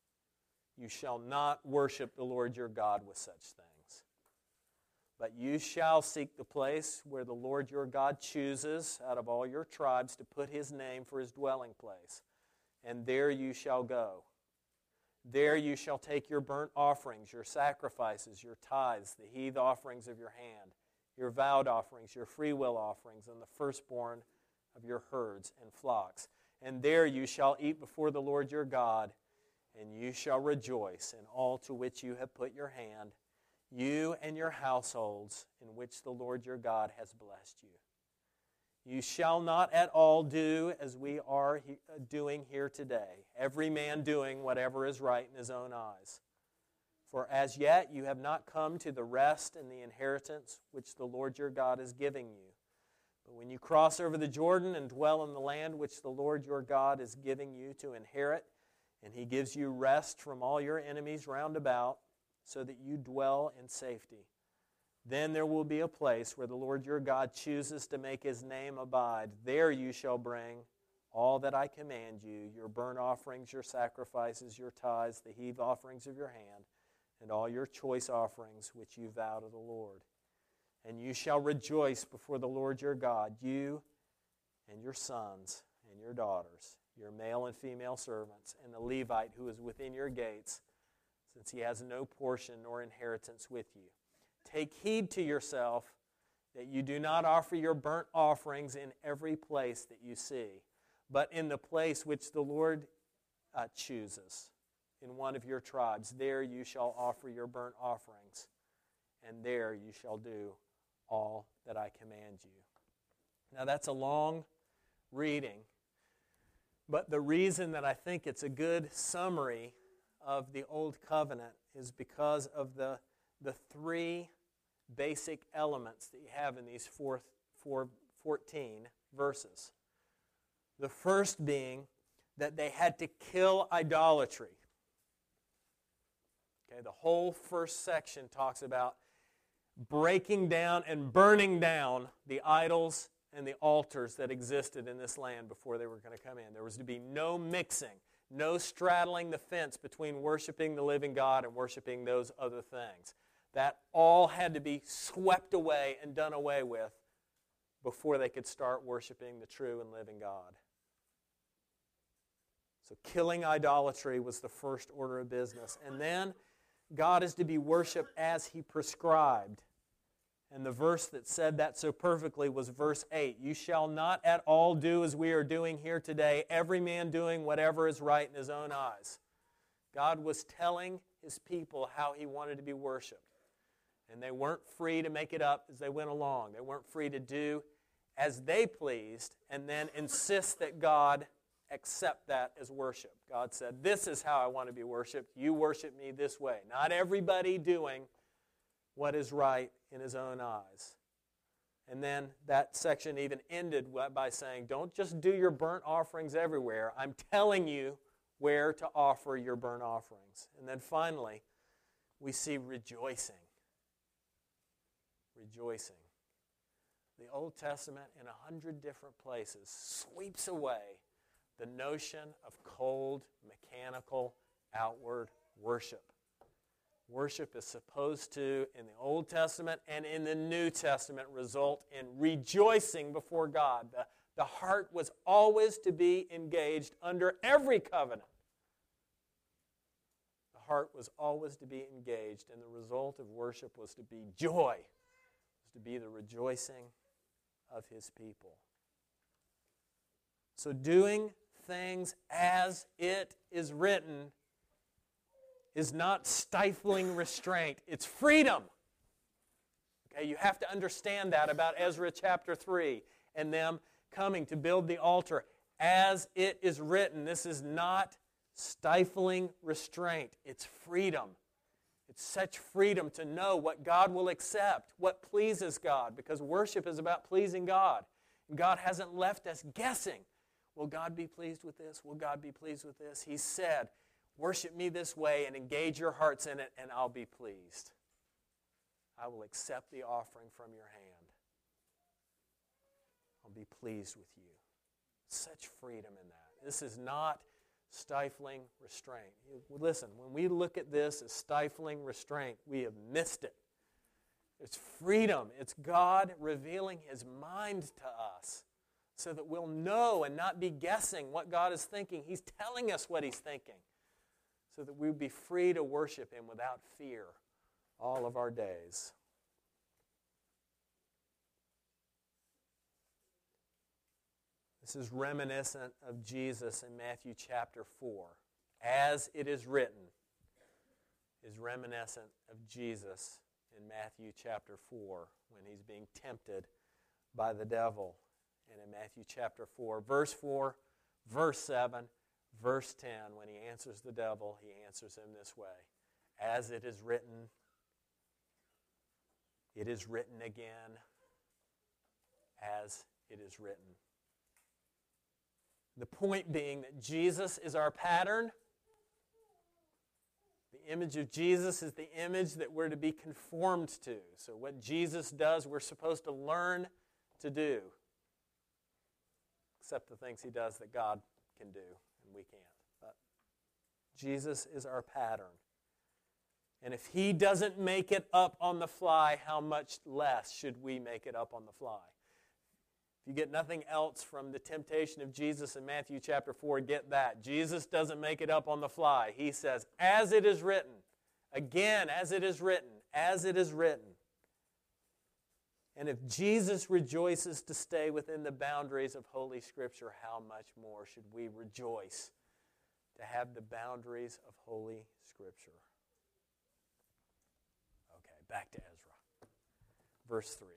You shall not worship the Lord your God with such things. But you shall seek the place where the Lord your God chooses out of all your tribes to put his name for his dwelling place, and there you shall go. There you shall take your burnt offerings, your sacrifices, your tithes, the heave offerings of your hand, your vowed offerings, your freewill offerings, and the firstborn of your herds and flocks. And there you shall eat before the Lord your God, and you shall rejoice in all to which you have put your hand, you and your households, in which the Lord your God has blessed you. You shall not at all do as we are he- doing here today, every man doing whatever is right in his own eyes. For as yet you have not come to the rest and the inheritance which the Lord your God is giving you. But when you cross over the Jordan and dwell in the land which the Lord your God is giving you to inherit, and he gives you rest from all your enemies round about, so that you dwell in safety, then there will be a place where the Lord your God chooses to make his name abide. There you shall bring all that I command you, your burnt offerings, your sacrifices, your tithes, the heave offerings of your hand, and all your choice offerings which you vow to the Lord. And you shall rejoice before the Lord your God, you and your sons and your daughters, your male and female servants, and the Levite who is within your gates, since he has no portion nor inheritance with you. Take heed to yourself that you do not offer your burnt offerings in every place that you see, but in the place which the Lord uh, chooses, in one of your tribes. There you shall offer your burnt offerings, and there you shall do all that I command you. Now that's a long reading, but the reason that I think it's a good summary of the Old Covenant is because of the, the three basic elements that you have in these four, four, fourteen verses. The first being that they had to kill idolatry. Okay, the whole first section talks about breaking down and burning down the idols and the altars that existed in this land before they were going to come in. There was to be no mixing, no straddling the fence between worshiping the living God and worshiping those other things. That all had to be swept away and done away with before they could start worshiping the true and living God. So killing idolatry was the first order of business. And then God is to be worshipped as he prescribed. And the verse that said that so perfectly was verse eight. You shall not at all do as we are doing here today, every man doing whatever is right in his own eyes. God was telling his people how he wanted to be worshipped. And they weren't free to make it up as they went along. They weren't free to do as they pleased and then insist that God accept that as worship. God said, this is how I want to be worshiped. You worship me this way. Not everybody doing what is right in his own eyes. And then that section even ended by saying, don't just do your burnt offerings everywhere. I'm telling you where to offer your burnt offerings. And then finally, we see rejoicing. Rejoicing. The Old Testament, in a hundred different places, sweeps away the notion of cold, mechanical, outward worship. Worship is supposed to, in the Old Testament and in the New Testament, result in rejoicing before God. The, the heart was always to be engaged under every covenant. The heart was always to be engaged, and the result of worship was to be joy, was to be the rejoicing of his people. So doing things as it is written is not stifling restraint. It's freedom. Okay, you have to understand that about Ezra chapter three and them coming to build the altar. As it is written, this is not stifling restraint. It's freedom. It's such freedom to know what God will accept, what pleases God, because worship is about pleasing God. And God hasn't left us guessing. Will God be pleased with this? Will God be pleased with this? He said, worship me this way and engage your hearts in it, and I'll be pleased. I will accept the offering from your hand. I'll be pleased with you. Such freedom in that. This is not stifling restraint. Listen, when we look at this as stifling restraint, we have missed it. It's freedom. It's God revealing his mind to us so that we'll know and not be guessing what God is thinking. He's telling us what he's thinking so that we'll be free to worship him without fear all of our days. This is reminiscent of Jesus in Matthew chapter four. As it is written is reminiscent of Jesus in Matthew chapter four when he's being tempted by the devil. And in Matthew chapter four, verse four, verse seven, verse ten, when he answers the devil, he answers him this way. As it is written, it is written again, as it is written. The point being that Jesus is our pattern. The image of Jesus is the image that we're to be conformed to. So what Jesus does, we're supposed to learn to do. Except the things he does that God can do and we can't. But Jesus is our pattern. And if he doesn't make it up on the fly, how much less should we make it up on the fly? If you get nothing else from the temptation of Jesus in Matthew chapter four, get that. Jesus doesn't make it up on the fly. He says, as it is written. Again, as it is written. As it is written. And if Jesus rejoices to stay within the boundaries of Holy Scripture, how much more should we rejoice to have the boundaries of Holy Scripture? Okay, back to Ezra. Verse three.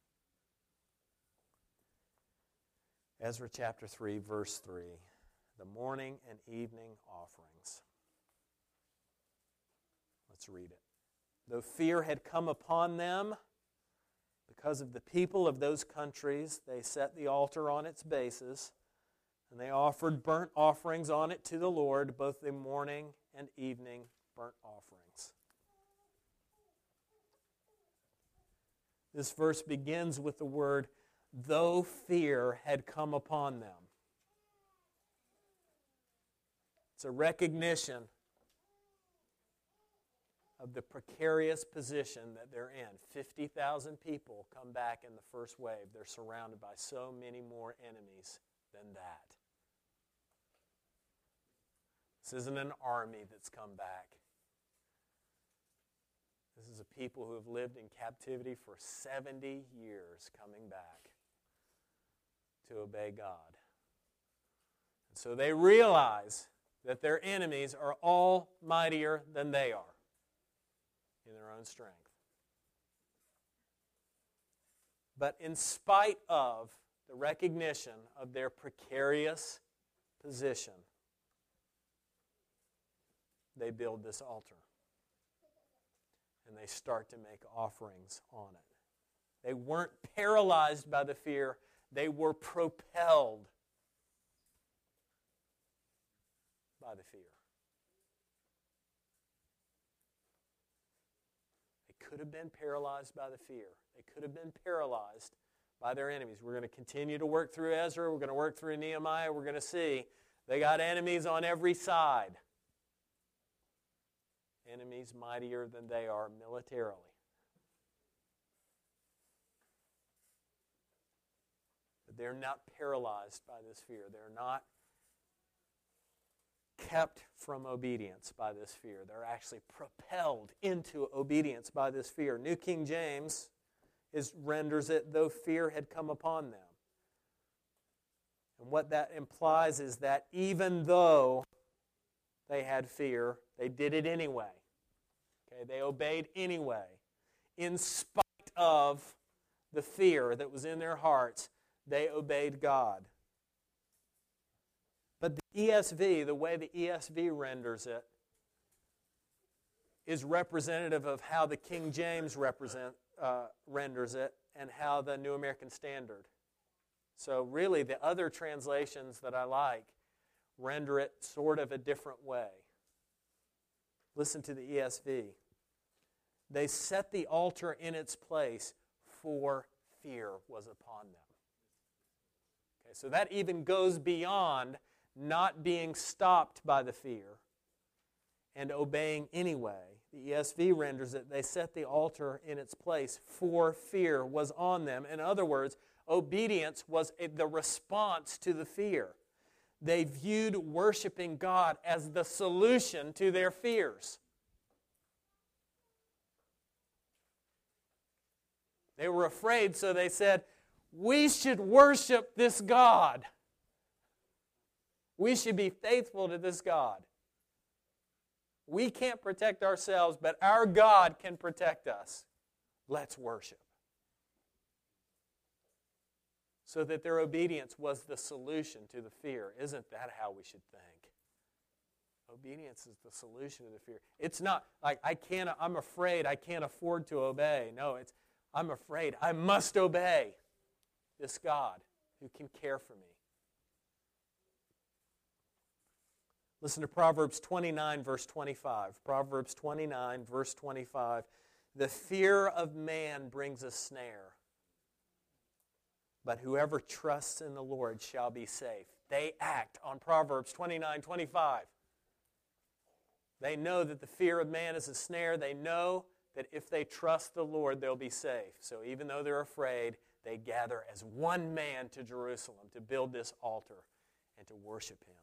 Ezra chapter three, verse three. The morning and evening offerings. Let's read it. Though fear had come upon them, because of the people of those countries, they set the altar on its bases, and they offered burnt offerings on it to the Lord, both the morning and evening burnt offerings. This verse begins with the word, though fear had come upon them. It's a recognition of the precarious position that they're in. fifty thousand people come back in the first wave. They're surrounded by so many more enemies than that. This isn't an army that's come back. This is a people who have lived in captivity for seventy years coming back to obey God. And so they realize that their enemies are all mightier than they are in their own strength. But in spite of the recognition of their precarious position, they build this altar. And they start to make offerings on it. They weren't paralyzed by the fear. They were propelled by the fear. They could have been paralyzed by the fear. They could have been paralyzed by their enemies. We're going to continue to work through Ezra. We're going to work through Nehemiah. We're going to see they got enemies on every side. Enemies mightier than they are militarily. But they're not paralyzed by this fear. They're not kept from obedience by this fear. They're actually propelled into obedience by this fear. New King James is, renders it, though fear had come upon them. And what that implies is that even though they had fear, they did it anyway. Okay, they obeyed anyway. In spite of the fear that was in their hearts, they obeyed God. But the E S V, the way the E S V renders it, is representative of how the King James represent, uh, renders it and how the New American Standard. So really, the other translations that I like render it sort of a different way. Listen to the E S V. They set the altar in its place, for fear was upon them. Okay, so that even goes beyond not being stopped by the fear and obeying anyway. The E S V renders it, they set the altar in its place, for fear was on them. In other words, obedience was the response to the fear. They viewed worshiping God as the solution to their fears. They were afraid, so they said, we should worship this God. We should be faithful to this God. We can't protect ourselves, but our God can protect us. Let's worship. So that their obedience was the solution to the fear. Isn't that how we should think? Obedience is the solution to the fear. It's not like I can't, I'm afraid I can't afford to obey. No, it's I'm afraid I must obey this God who can care for me. Listen to Proverbs twenty-nine, verse twenty-five. Proverbs twenty-nine, verse twenty-five. The fear of man brings a snare, but whoever trusts in the Lord shall be safe. They act on Proverbs twenty-nine, twenty-five. They know that the fear of man is a snare. They know that if they trust the Lord, they'll be safe. So even though they're afraid, they gather as one man to Jerusalem to build this altar and to worship Him.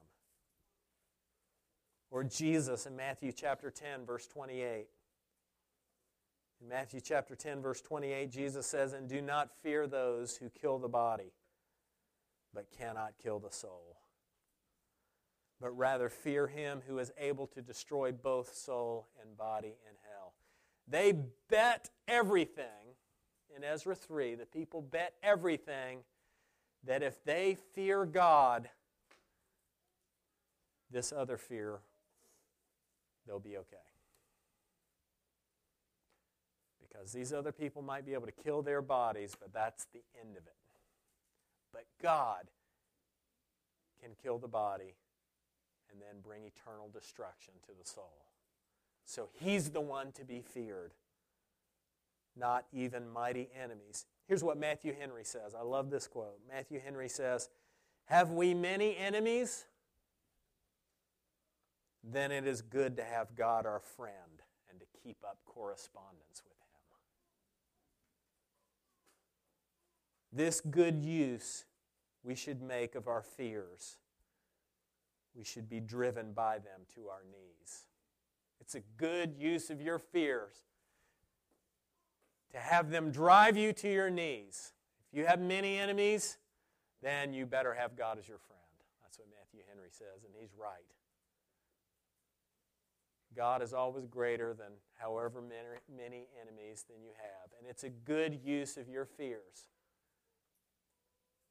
Or Jesus in Matthew chapter ten, verse twenty-eight. In Matthew chapter ten, verse twenty-eight, Jesus says, and do not fear those who kill the body, but cannot kill the soul. But rather fear Him who is able to destroy both soul and body in hell. They bet everything, in Ezra three, the people bet everything that if they fear God, this other fear, they'll be okay. Because these other people might be able to kill their bodies, but that's the end of it. But God can kill the body and then bring eternal destruction to the soul. So He's the one to be feared, not even mighty enemies. Here's what Matthew Henry says. I love this quote. Matthew Henry says, have we many enemies? Then it is good to have God our friend and to keep up correspondence with Him. This good use we should make of our fears. We should be driven by them to our knees. It's a good use of your fears to have them drive you to your knees. If you have many enemies, then you better have God as your friend. That's what Matthew Henry says, and he's right. God is always greater than however many, many enemies than you have. And it's a good use of your fears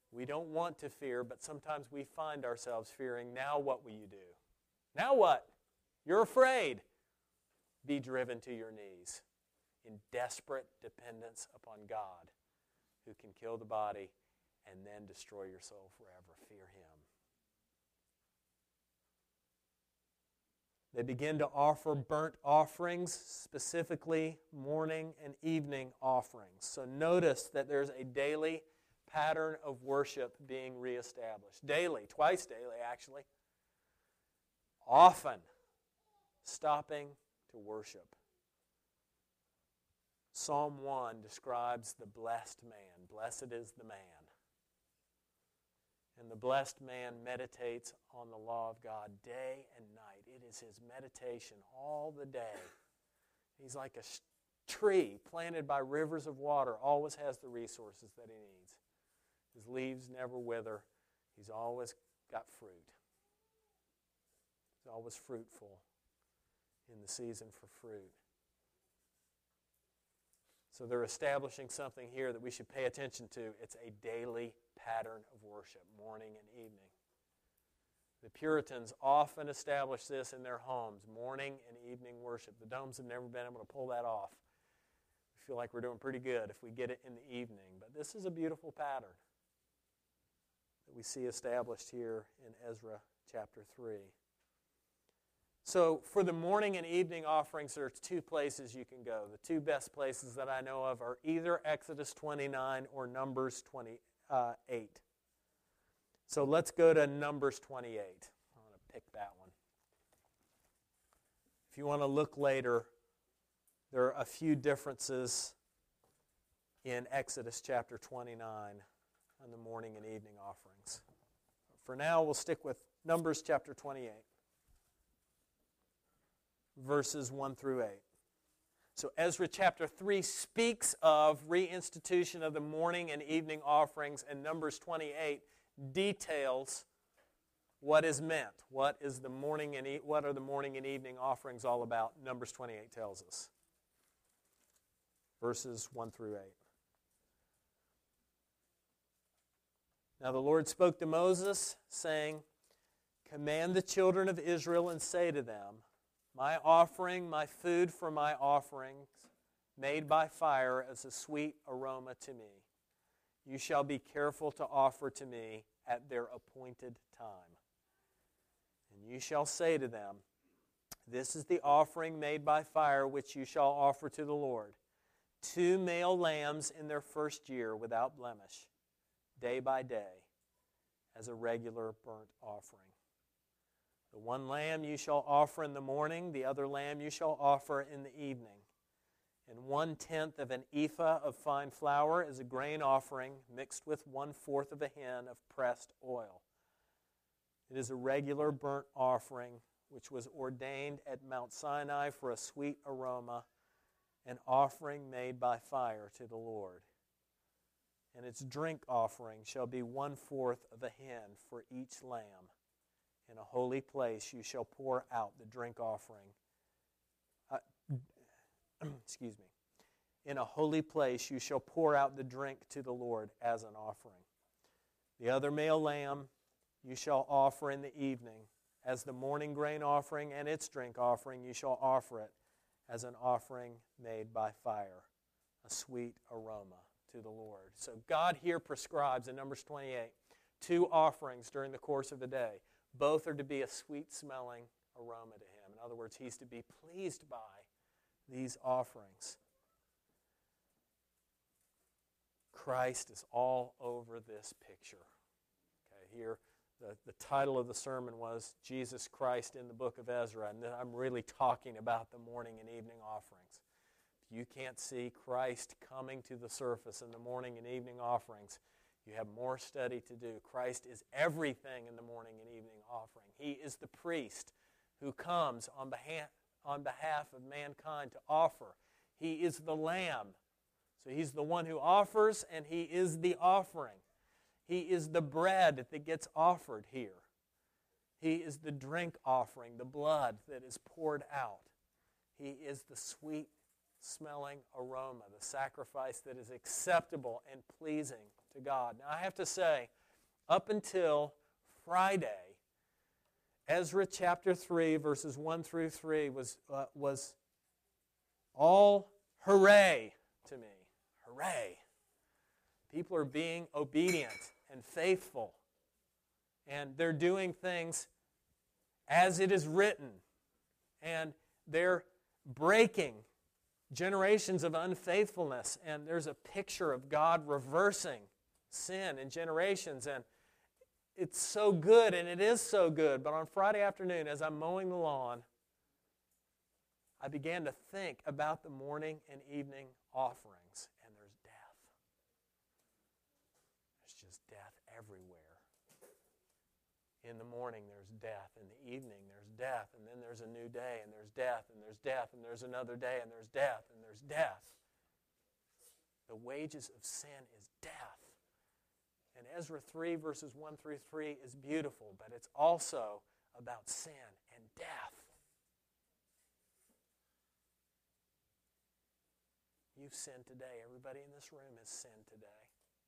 We don't want to fear, but sometimes we find ourselves fearing. Now what will you do? Now what? You're afraid. Be driven to your knees in desperate dependence upon God, who can kill the body and then destroy your soul forever. Fear Him. They begin to offer burnt offerings, specifically morning and evening offerings. So notice that there's a daily pattern of worship being reestablished. Daily, twice daily actually. Often stopping to worship. Psalm one describes the blessed man. Blessed is the man. And the blessed man meditates on the law of God day and night. It is his meditation all the day. He's like a tree planted by rivers of water, always has the resources that he needs. His leaves never wither. He's always got fruit. He's always fruitful in the season for fruit. So they're establishing something here that we should pay attention to. It's a daily pattern of worship, morning and evening. The Puritans often established this in their homes, morning and evening worship. The Domes have never been able to pull that off. We feel like we're doing pretty good if we get it in the evening. But this is a beautiful pattern that we see established here in Ezra chapter three. So for the morning and evening offerings, there are two places you can go. The two best places that I know of are either Exodus twenty-nine or Numbers twenty-eight. So let's go to Numbers twenty-eight. I'm going to pick that one. If you want to look later, there are a few differences in Exodus chapter twenty-nine on the morning and evening offerings. For now, we'll stick with Numbers chapter twenty-eight. Verses one through eight. So Ezra chapter three speaks of reinstitution of the morning and evening offerings, and Numbers twenty-eight details what is meant. What is the morning and e- what are the morning and evening offerings all about? Numbers twenty-eight tells us. Verses one through eight. Now the Lord spoke to Moses, saying, "Command the children of Israel and say to them, my offering, my food for my offerings, made by fire as a sweet aroma to me, you shall be careful to offer to me at their appointed time. And you shall say to them, this is the offering made by fire which you shall offer to the Lord, two male lambs in their first year without blemish, day by day, as a regular burnt offering. The one lamb you shall offer in the morning, the other lamb you shall offer in the evening. And one-tenth of an ephah of fine flour is a grain offering mixed with one-fourth of a hin of pressed oil. It is a regular burnt offering which was ordained at Mount Sinai for a sweet aroma, an offering made by fire to the Lord. And its drink offering shall be one-fourth of a hin for each lamb. In a holy place you shall pour out the drink offering. Uh, excuse me. In a holy place you shall pour out the drink to the Lord as an offering. The other male lamb you shall offer in the evening. As the morning grain offering and its drink offering you shall offer it as an offering made by fire, a sweet aroma to the Lord. So God here prescribes in Numbers twenty-eight two offerings during the course of a day. Both are to be a sweet-smelling aroma to Him. In other words, He's to be pleased by these offerings. Christ is all over this picture. Okay, here, the, the title of the sermon was Jesus Christ in the book of Ezra, and I'm really talking about the morning and evening offerings. If you can't see Christ coming to the surface in the morning and evening offerings, you have more study to do. Christ is everything in the morning and evening offering. He is the priest who comes on behalf, on behalf of mankind to offer. He is the lamb. So He's the one who offers, and He is the offering. He is the bread that gets offered here. He is the drink offering, the blood that is poured out. He is the sweet smelling aroma, the sacrifice that is acceptable and pleasing to God. Now I have to say, up until Friday, Ezra chapter three, verses one through three was, uh, was all hooray to me. Hooray. People are being obedient and faithful. And they're doing things as it is written. And they're breaking generations of unfaithfulness. And there's a picture of God reversing sin in generations. And it's so good, and it is so good. But on Friday afternoon, as I'm mowing the lawn, I began to think about the morning and evening offerings. And there's death. There's just death everywhere. In the morning, there's death. In the evening, there's death. And then there's a new day, and there's death, and there's death, and there's another day, and there's death, and there's death. The wages of sin is death. And Ezra three, verses one through three is beautiful, but it's also about sin and death. You've sinned today. Everybody in this room has sinned today.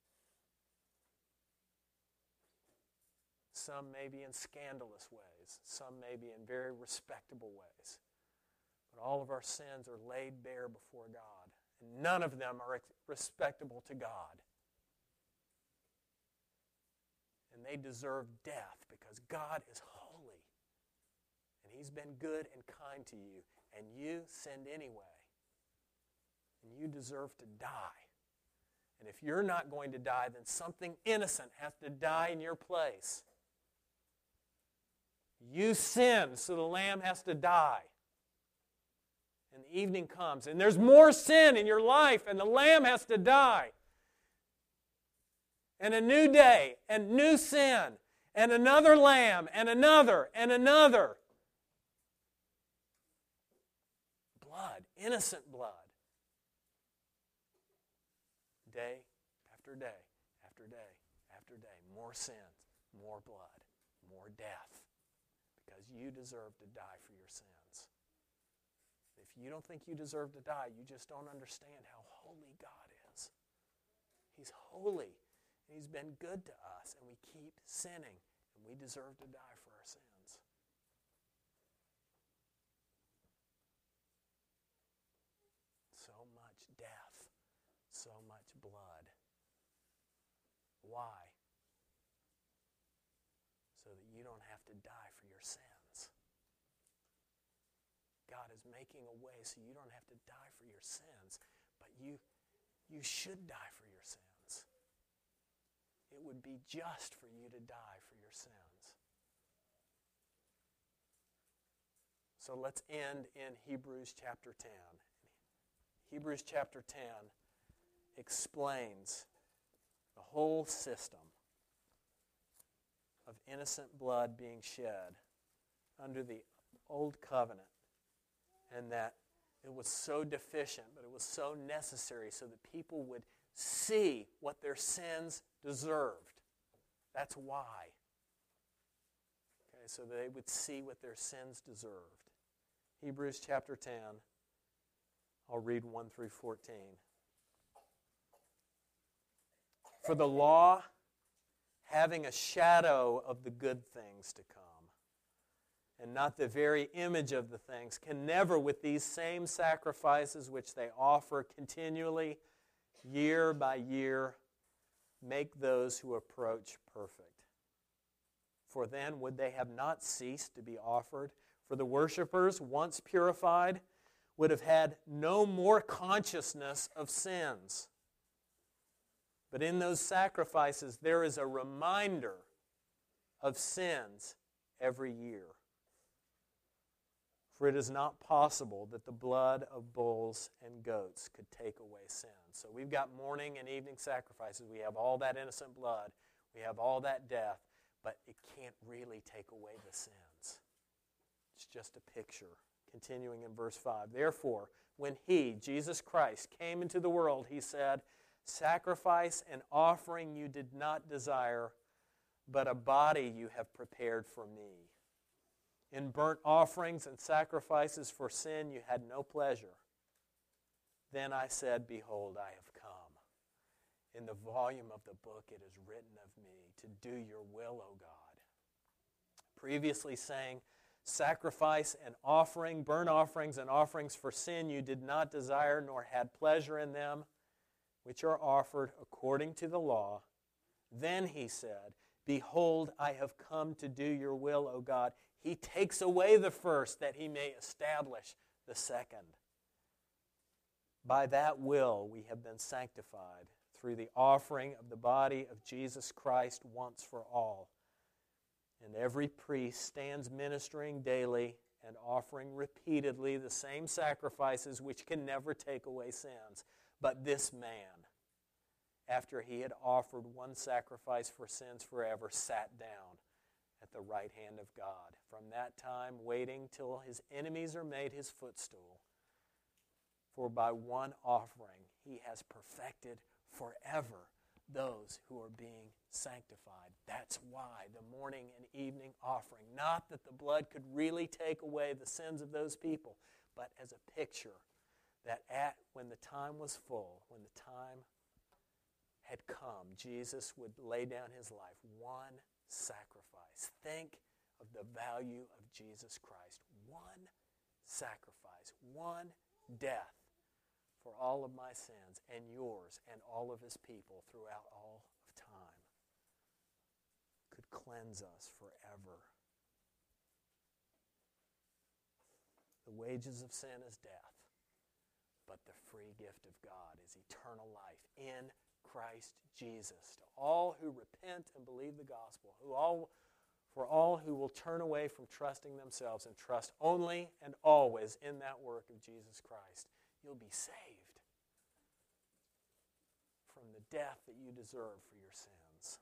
Some may be in scandalous ways. Some may be in very respectable ways. But all of our sins are laid bare before God. And none of them are respectable to God. And they deserve death because God is holy. And He's been good and kind to you. And you sinned anyway. And you deserve to die. And if you're not going to die, then something innocent has to die in your place. You sinned, so the lamb has to die. And the evening comes, and there's more sin in your life, and the lamb has to die. And a new day, and new sin, and another lamb, and another, and another. Blood, innocent blood. Day after day, after day, after day. More sins, more blood, more death. Because you deserve to die for your sins. If you don't think you deserve to die, you just don't understand how holy God is. He's holy, and He's been good to us, and we keep sinning, and we deserve to die for our sins. So much death, so much blood. Why? So that you don't have to die for your sins. God is making a way so you don't have to die for your sins, but you, you should die for your sins. It would be just for you to die for your sins. So let's end in Hebrews chapter ten. Hebrews chapter ten explains the whole system of innocent blood being shed under the old covenant, and that it was so deficient, but it was so necessary so that people would see what their sins deserved. That's why. Okay, so they would see what their sins deserved. Hebrews chapter ten, I'll read one through fourteen. For the law, having a shadow of the good things to come, and not the very image of the things, can never, with these same sacrifices which they offer continually, year by year, make those who approach perfect. For then would they have not ceased to be offered? For the worshipers, once purified, would have had no more consciousness of sins. But in those sacrifices, there is a reminder of sins every year. For it is not possible that the blood of bulls and goats could take away sin. So we've got morning and evening sacrifices. We have all that innocent blood. We have all that death. But it can't really take away the sins. It's just a picture. Continuing in verse five. Therefore, when He, Jesus Christ, came into the world, He said, sacrifice and offering you did not desire, but a body you have prepared for me. In burnt offerings and sacrifices for sin you had no pleasure. Then I said, behold, I have come. In the volume of the book it is written of me to do your will, O God. Previously saying, sacrifice and offering, burnt offerings and offerings for sin you did not desire nor had pleasure in them, which are offered according to the law. Then he said, behold, I have come to do your will, O God. He takes away the first that he may establish the second. By that will we have been sanctified through the offering of the body of Jesus Christ once for all. And every priest stands ministering daily and offering repeatedly the same sacrifices which can never take away sins. But this man, after he had offered one sacrifice for sins forever, sat down at the right hand of God. From that time, waiting till his enemies are made his footstool. For by one offering he has perfected forever those who are being sanctified. That's why the morning and evening offering, not that the blood could really take away the sins of those people, but as a picture that at when the time was full, when the time had come, Jesus would lay down his life. One sacrifice. Think of the value of Jesus Christ. One sacrifice. One death for all of my sins and yours and all of his people throughout all of time. Could cleanse us forever. The wages of sin is death, but the free gift of God is eternal life in Christ Jesus. To all who repent and believe the gospel, who all, for all who will turn away from trusting themselves and trust only and always in that work of Jesus Christ, you'll be saved from the death that you deserve for your sins.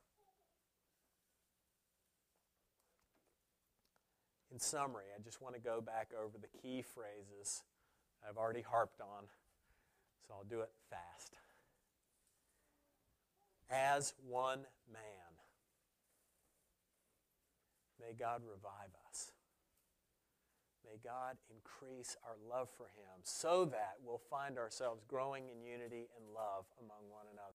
In summary, I just want to go back over the key phrases I've already harped on, so I'll do it fast. As one man, may God revive us. May God increase our love for him so that we'll find ourselves growing in unity and love among one another.